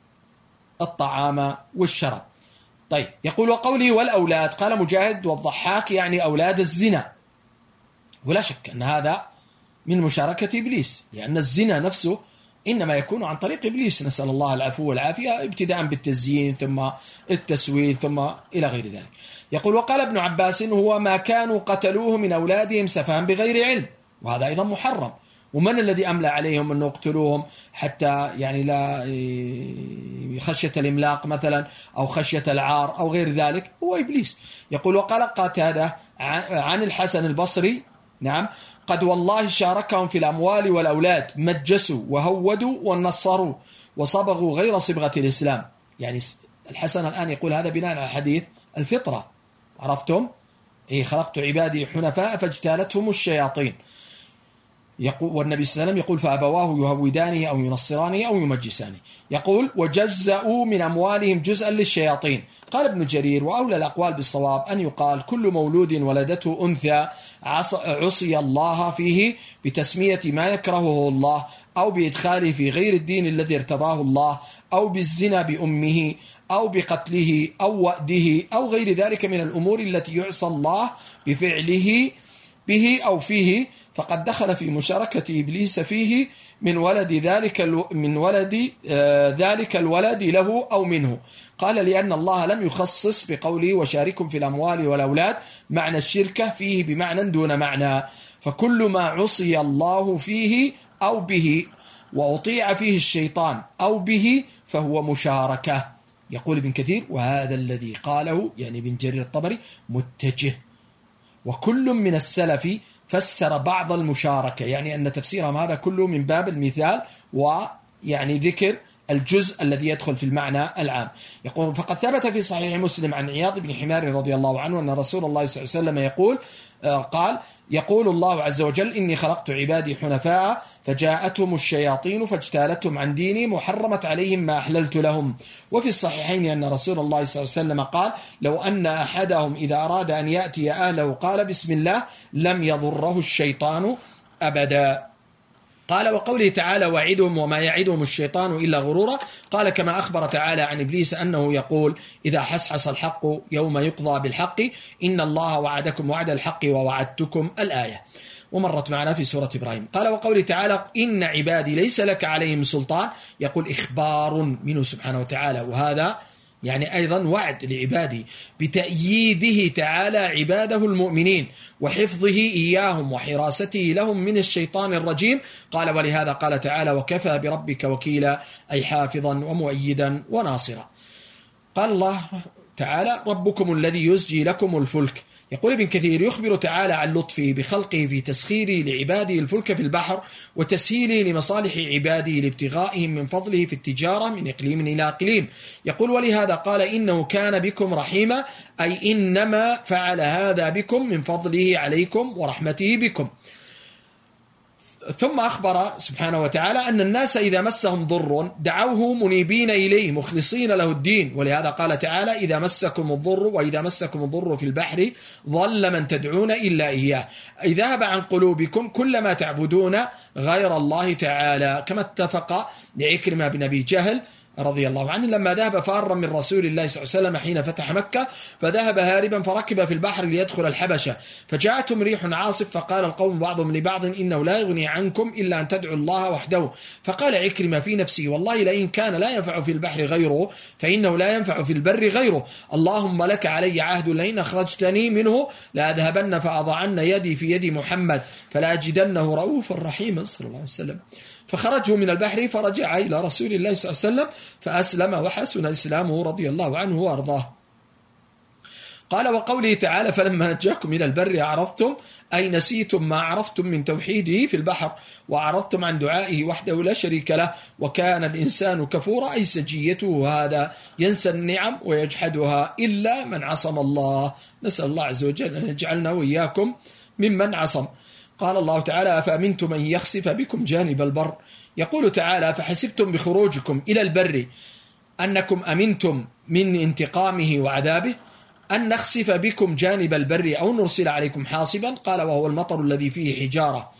الطعام والشراب. طيب يقول وقوله والأولاد، قال مجاهد والضحاك يعني أولاد الزنا، ولا شك أن هذا من مشاركة إبليس، لأن الزنا نفسه إنما يكون عن طريق إبليس، نسأل الله العفو والعافية، ابتداء بالتزيين ثم التسويل ثم إلى غير ذلك. يقول وقال ابن عباس هو ما كانوا قتلوه من أولادهم سفها بغير علم، وهذا أيضا محرم. ومن الذي أملى عليهم أن يقتلوهم حتى يعني لا خشية الإملاق مثلا أو خشية العار أو غير ذلك؟ هو إبليس. يقول وقال قتادة عن الحسن البصري نعم قد والله شاركهم في الأموال والأولاد، مجسوا وهودوا ونصروا وصبغوا غير صبغة الإسلام. يعني الحسن الآن يقول هذا بناء على حديث الفطرة، عرفتم؟ إيه خلقت عبادي حنفاء فاجتالتهم الشياطين. يقول والنبي صلى الله عليه وسلم يقول فأبواه يهودانه أو ينصرانه أو يمجسانه. يقول وجزأوا من أموالهم جزءا للشياطين. قال ابن جرير وأولى الأقوال بالصواب أن يقال كل مولود ولدته أنثى عصي الله فيه بتسمية ما يكرهه الله أو بإدخاله في غير الدين الذي ارتضاه الله أو بالزنا بأمه أو بقتله أو وأده أو غير ذلك من الأمور التي يعصى الله بفعله به أو فيه، فقد دخل في مشاركة إبليس فيه من ولد ذلك من ولد ذلك الولد له أو منه. قال لأن الله لم يخصص بقوله وشاركهم في الأموال والأولاد معنى الشركة فيه بمعنى دون معنى، فكل ما عصي الله فيه أو به وأطيع فيه الشيطان أو به فهو مشاركة. يقول ابن كثير وهذا الذي قاله يعني ابن جرير الطبري متجه، وكل من السلف فسر بعض المشاركة، يعني أن تفسيرهم هذا كله من باب المثال ويعني ذكر الجزء الذي يدخل في المعنى العام. يقول فقد ثبت في صحيح مسلم عن عياض بن حمار رضي الله عنه أن رسول الله صلى الله عليه وسلم يقول قال يقول الله عز وجل إني خلقت عبادي حنفاء فجاءتهم الشياطين فاجتالتهم عن ديني محرمت عليهم ما أحللت لهم. وفي الصحيحين أن رسول الله صلى الله عليه وسلم قال لو أن أحدهم إذا أراد أن يأتي أهله قال بسم الله لم يضره الشيطان أبدا. قال وقوله تعالى وعدهم وما يعدهم الشيطان إلا غرورا، قال كما أخبر تعالى عن إبليس أنه يقول إذا حسحس الحق يوم يقضى بالحق إن الله وعدكم وعد الحق ووعدتكم الآية، ومرت معنا في سورة إبراهيم. قال وقوله تعالى إن عبادي ليس لك عليهم سلطان، يقول إخبار منه سبحانه وتعالى، وهذا يعني أيضا وعد لعباده بتأييده تعالى عباده المؤمنين وحفظه إياهم وحراسته لهم من الشيطان الرجيم. قال ولهذا قال تعالى وكفى بربك وكيلا أي حافظا ومؤيدا وناصرا. قال الله تعالى ربكم الذي يزجي لكم الفلك. يقول ابن كثير يخبر تعالى عن لطفه بخلقه في تسخيره لعباده الفلك في البحر وتسهيله لمصالح عباده لابتغائهم من فضله في التجارة من إقليم إلى إقليم. يقول ولهذا قال إنه كان بكم رحيما أي إنما فعل هذا بكم من فضله عليكم ورحمته بكم. ثم أخبر سبحانه وتعالى أن الناس إذا مسهم ضر دعوه منيبين إليه مخلصين له الدين، ولهذا قال تعالى إذا مسكم الضر وإذا مسكم الضر في البحر ضل من تدعون إلا إياه أي ذهب عن قلوبكم كل ما تعبدون غير الله تعالى، كما اتفق لعكرمة بن أبي جهل رضي الله عنه لما ذهب فارا من رسول الله صلى الله عليه وسلم حين فتح مكة، فذهب هاربا فركب في البحر ليدخل الحبشة، فجاءتهم ريح عاصف فقال القوم بعضهم لبعض إنه لا يغني عنكم إلا أن تدعوا الله وحده. فقال عكرمة في نفسه والله لئن كان لا ينفع في البحر غيره فإنه لا ينفع في البر غيره، اللهم لك علي عهد لئن أخرجتني منه لأذهبن فأضعن يدي في يد محمد فلا أجدنه رؤوفا رحيما صلى الله عليه وسلم. فخرجوا من البحر فرجع إلى رسول الله صلى الله عليه وسلم فأسلم وحسن إسلامه رضي الله عنه وأرضاه. قال وقوله تعالى فلما نجاكم إلى البر أعرضتم أي نسيتم ما عرفتم من توحيده في البحر وأعرضتم عن دعائه وحده لا شريك له وكان الإنسان كفورا أي سجيته هذا ينسى النعم ويجحدها إلا من عصم الله. نسأل الله عز وجل أن يجعلنا وإياكم ممن عصم. قال الله تعالى أفأمنتم أن يخسف بكم جانب البر. يقول تعالى فحسبتم بخروجكم إلى البر أنكم أمنتم من انتقامه وعذابه أن نخسف بكم جانب البر أو نرسل عليكم حاصبا. قال وهو المطر الذي فيه حجارة.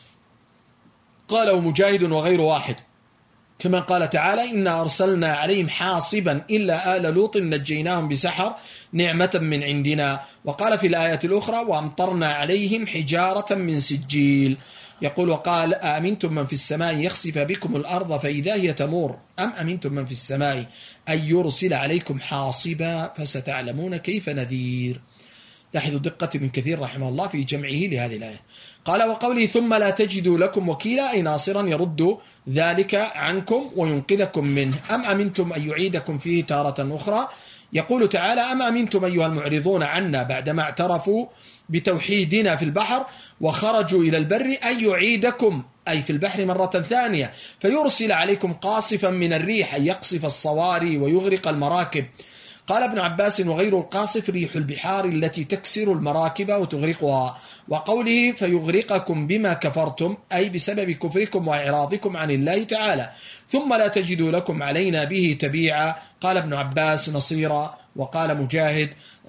قاله مجاهد وغير واحد، كما قال تعالى إنا أرسلنا عليهم حاصبا إلا آل لوط نجيناهم بسحر نعمة من عندنا. وقال في الآية الأخرى وأمطرنا عليهم حجارة من سجيل. يقول وقال أأمنتم من في السماء يخسف بكم الأرض فإذا هي تمور أم أمنتم من في السماء أن يرسل عليكم حاصبا فستعلمون كيف نذير. لاحظوا دقة ابن كثير رحمه الله في جمعه لهذه الآية. قال وقوله ثم لا تجدوا لكم وكيلا أي ناصرا يرد ذلك عنكم وينقذكم منه. أم أمنتم أن يعيدكم فيه تارة أخرى. يقول تعالى أم أمنتم أيها المعرضون عنا بعدما اعترفوا بتوحيدنا في البحر وخرجوا إلى البر أن يعيدكم أي في البحر مرة ثانية فيرسل عليكم قاصفا من الريح أي يقصف الصواري ويغرق المراكب. قال ابن عباس وغير القاصف ريح البحار التي تكسر المراكب وتغرقها. وقوله فيغرقكم بما كفرتم أي بسبب كفركم وإعراضكم عن الله تعالى ثم لا تجدوا لكم علينا به تبيعا. قال ابن عباس نصيرا. وقال مجاهد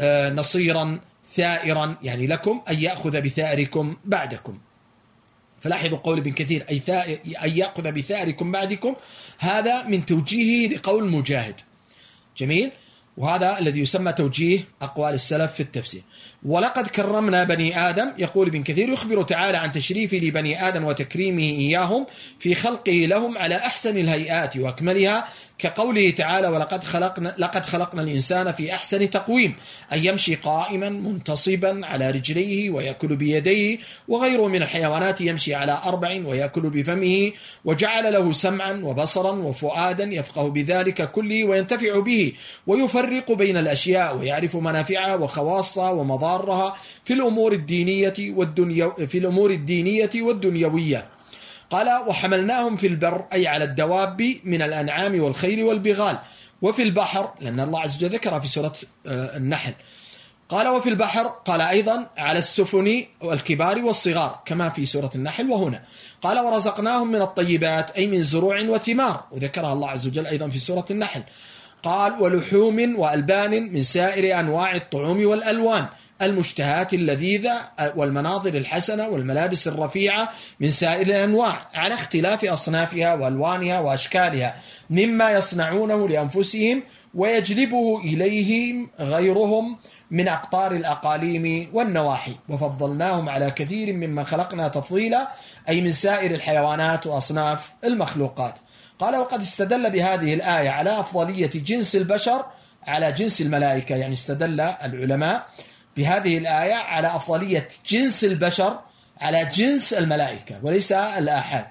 نصيرا ثائرا يعني لكم أن يأخذ بثائركم بعدكم. فلاحظوا قول ابن كثير أي أن يأخذ بثائركم بعدكم، هذا من توجيهه لقول مجاهد. جميل. وهذا الذي يسمى توجيه أقوال السلف في التفسير. ولقد كرمنا بني آدم. يقول ابن كثير يخبر تعالى عن تشريفه لبني آدم وتكريمه إياهم في خلقه لهم على أحسن الهيئات وأكملها، كقوله تعالى ولقد خلقنا, لقد خلقنا الإنسان في أحسن تقويم أن يمشي قائما منتصبا على رجليه ويأكل بيديه، وغيره من الحيوانات يمشي على أربع ويأكل بفمه، وجعل له سمعا وبصرا وفؤادا يفقه بذلك كله وينتفع به ويفرق بين الأشياء ويعرف منافعها وخواصها ومضارها في الأمور الدينية والدنيا في الأمور الدينية والدنيوية. قال وحملناهم في البر أي على الدواب من الأنعام والخيل والبغال، وفي البحر لأن الله عز وجل ذكر في سورة النحل. قال وفي البحر قال أيضا على السفن والكبار والصغار كما في سورة النحل. وهنا قال ورزقناهم من الطيبات أي من زروع وثمار، وذكرها الله عز وجل أيضا في سورة النحل. قال ولحوم وألبان من سائر أنواع الطعوم والألوان المشتهات اللذيذة والمناظر الحسنة والملابس الرفيعة من سائر الأنواع على اختلاف أصنافها وألوانها وأشكالها مما يصنعونه لأنفسهم ويجلبه إليهم غيرهم من أقطار الأقاليم والنواحي، وفضلناهم على كثير ممن خلقنا تفضيلا أي من سائر الحيوانات وأصناف المخلوقات. قال وقد استدل بهذه الآية على أفضلية جنس البشر على جنس الملائكة، يعني استدل العلماء بهذه الآية على أفضلية جنس البشر على جنس الملائكة وليس الآحاد.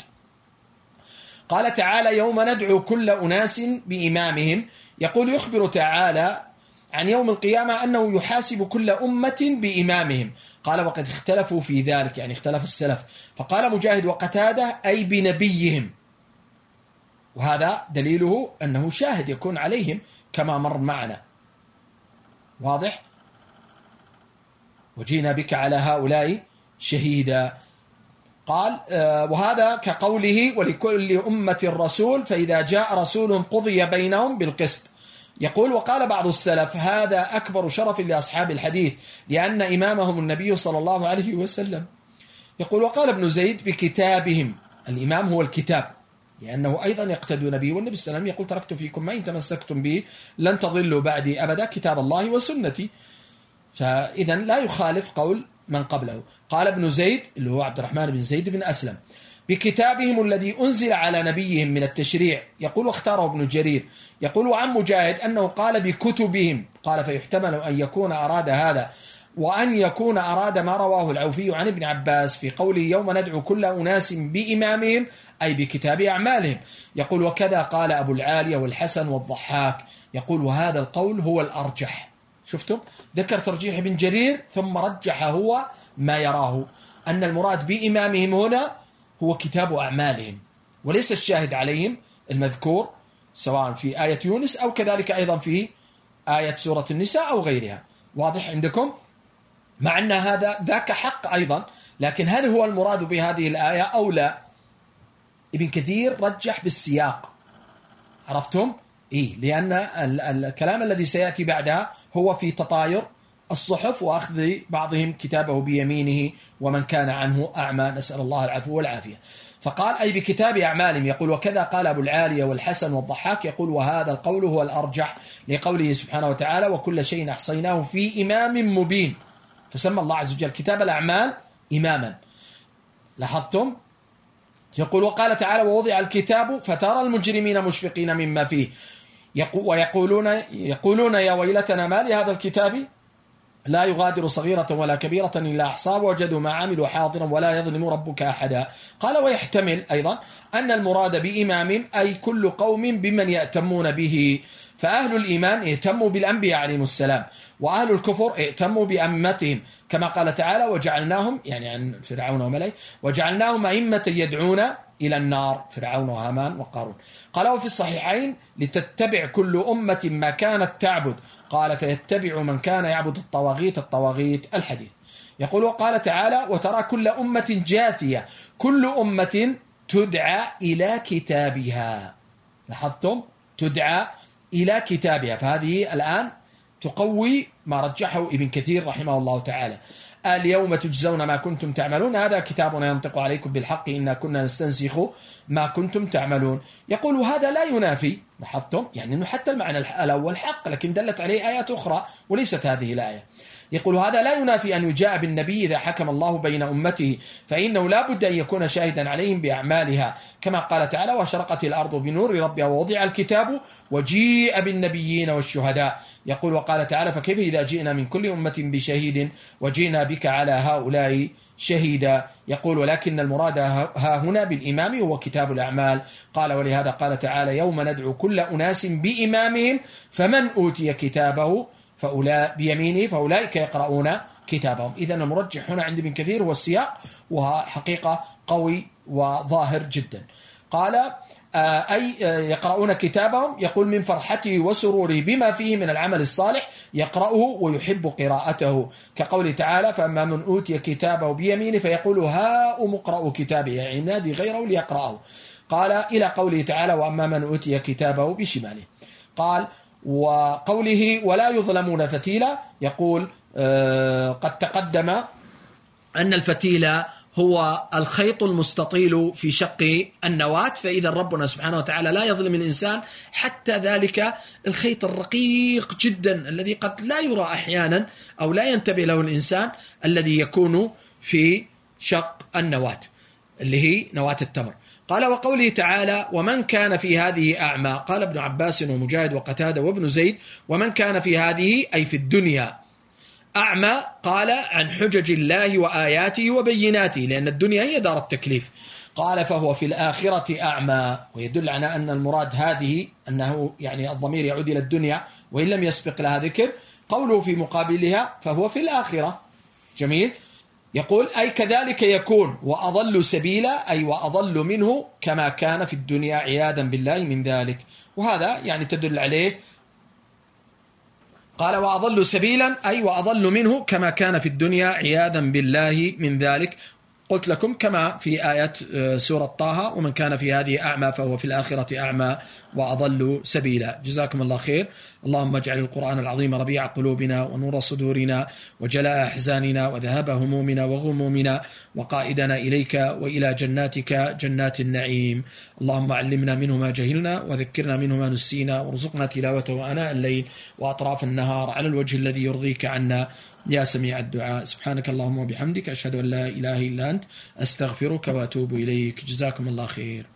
قال تعالى يوم ندعو كل أناس بإمامهم. يقول يخبر تعالى عن يوم القيامة أنه يحاسب كل أمة بإمامهم. قال وقد اختلفوا في ذلك يعني اختلف السلف. فقال مجاهد وقتادة أي بنبيهم، وهذا دليله أنه شاهد يكون عليهم كما مر معنا. واضح؟ وجينا بك على هؤلاء شهيدا. قال وهذا كقوله ولكل أمة رسول فإذا جاء رسول قضي بينهم بالقسط. يقول وقال بعض السلف هذا أكبر شرف لأصحاب الحديث لأن إمامهم النبي صلى الله عليه وسلم. يقول وقال ابن زيد بكتابهم، الإمام هو الكتاب لأنه أيضا يقتدون به، والنبي صلى الله عليه وسلم يقول تركت فيكم ما إن تمسكتم به لن تضلوا بعدي أبدا كتاب الله وسنتي، فإذا لا يخالف قول من قبله. قال ابن زيد اللي هو عبد الرحمن بن زيد بن أسلم بكتابهم الذي أنزل على نبيهم من التشريع. يقول واختاره ابن جرير. يقول وعن مجاهد أنه قال بكتبهم، قال فيحتمل أن يكون أراد هذا وأن يكون أراد ما رواه العوفي عن ابن عباس في قوله يوم ندعو كل أناس بإمامهم أي بكتاب أعمالهم. يقول وكذا قال أبو العالية والحسن والضحاك. يقول وهذا القول هو الأرجح. شفتم؟ ذكر ترجيح ابن جرير ثم رجح هو ما يراه أن المراد بإمامهم هنا هو كتاب أعمالهم وليس الشاهد عليهم المذكور سواء في آية يونس أو كذلك أيضا في آية سورة النساء أو غيرها. واضح عندكم؟ مع أن هذا ذاك حق أيضا، لكن هل هو المراد بهذه الآية أو لا؟ ابن كثير رجح بالسياق. عرفتم؟ إيه لأن الكلام الذي سيأتي بعدها هو في تطاير الصحف وأخذ بعضهم كتابه بيمينه ومن كان عنه أعمى، نسأل الله العفو والعافية. فقال أي بكتاب أعمالهم. يقول وكذا قال أبو العالية والحسن والضحاك. يقول وهذا القول هو الأرجح لقوله سبحانه وتعالى وكل شيء أحصيناه في إمام مبين، فسمى الله عز وجل كتاب الأعمال إماما. لاحظتم؟ يقول وقال تعالى ووضع الكتاب فترى المجرمين مشفقين مما فيه ويقولون يقولون يا ويلتنا ما لهذا الكتاب لا يغادر صغيرة ولا كبيرة إلا أحصاها وجدوا ما عملوا حاضرا ولا يظلم ربك أحدا. قال ويحتمل أيضا أن المراد بإمام أي كل قوم بمن يأتمون به، فأهل الإيمان اهتموا بالأنبياء عليهم السلام، وأهل الكفر اهتموا بأمتهم كما قال تعالى وجعلناهم يعني عن فرعون وملئه وجعلناهم أئمة يدعون إلى النار، فرعون وهامان وقارون. قال وفي الصحيحين لتتبع كل أمة ما كانت تعبد، قال فيتبع من كان يعبد الطواغيت الطواغيت الحديث. يقول وقال تعالى وترى كل أمة جاثية، كل أمة تدعى إلى كتابها. لاحظتم؟ تدعى إلى كتابها، فهذه الآن تقوي ما رجحه ابن كثير رحمه الله تعالى. اليوم تجزون ما كنتم تعملون، هذا كتابنا ينطق عليكم بالحق إنا كنا نستنسخ ما كنتم تعملون. يقول هذا لا ينافي، لاحظتم يعني أنه حتى المعنى الأول حق لكن دلت عليه آيات أخرى وليست هذه الآية. يقول هذا لا ينافي أن يجاء بالنبي إذا حكم الله بين أمته، فإنه لا بد أن يكون شاهدا عليهم بأعمالها كما قال تعالى وشرقت الأرض بنور ربها ووضع الكتاب وجيء بالنبيين والشهداء. يقول وقال تعالى فكيف إذا جئنا من كل أمة بشهيد وجئنا بك على هؤلاء شهيدا. يقول ولكن المراد ها هنا بالإمام هو كتاب الأعمال. قال ولهذا قال تعالى يوم ندعو كل أناس بإمامهم فمن أوتي كتابه فأولئك بيمينه فأولئك يقرؤون كتابهم. إذن المرجح هنا عند ابن كثير هو السياق، وحقيقة قوي وظاهر جدا. قال أي يقرؤون كتابهم، يقول من فرحته وسروره بما فيه من العمل الصالح يقرأه ويحب قراءته، كقوله تعالى فأما من أوتي كتابه بيمينه فيقول هاؤم اقرأوا كتابي، يعني ينادي غيره ليقرأه. قال إلى قوله تعالى وأما من أوتي كتابه بشماله. قال وقوله ولا يظلمون فتيلا، يقول آه قد تقدم أن الفتيلة هو الخيط المستطيل في شق النواة، فإذا ربنا سبحانه وتعالى لا يظلم الإنسان حتى ذلك الخيط الرقيق جدا الذي قد لا يرى أحيانا أو لا ينتبه له الإنسان الذي يكون في شق النواة اللي هي نواة التمر. قال وقوله تعالى ومن كان في هذه أعمى، قال ابن عباس ومجاهد وقتادة وابن زيد ومن كان في هذه أي في الدنيا أعمى، قال عن حجج الله وآياته وبيناته، لأن الدنيا هي دار التكليف. قال فهو في الآخرة أعمى، ويدل على أن المراد هذه أنه يعني الضمير يعود إلى الدنيا وإن لم يسبق لها ذكر. قوله في مقابلها فهو في الآخرة. جميل. يقول أي كذلك يكون وأضل سبيلا، أي وأضل منه كما كان في الدنيا عياذا بالله من ذلك. وهذا يعني تدل عليه. قال وأضل سبيلا أي وأضل منه كما كان في الدنيا عياذا بالله من ذلك. قلت لكم كما في آية سورة طه ومن كان في هذه أعمى فهو في الآخرة أعمى وأضل سبيلا. جزاكم الله خير. اللهم اجعل القرآن العظيم ربيع قلوبنا ونور صدورنا وجلاء أحزاننا وذهاب همومنا وغمومنا وقائدنا إليك وإلى جناتك جنات النعيم. اللهم علمنا منه ما جهلنا وذكرنا منه ما نسينا وارزقنا تلاوته آناء الليل وأطراف النهار على الوجه الذي يرضيك عنا يا سميع الدعاء. سبحانك اللهم وبحمدك أشهد أن لا إله إلا أنت أستغفرك وأتوب إليك. جزاكم الله خير.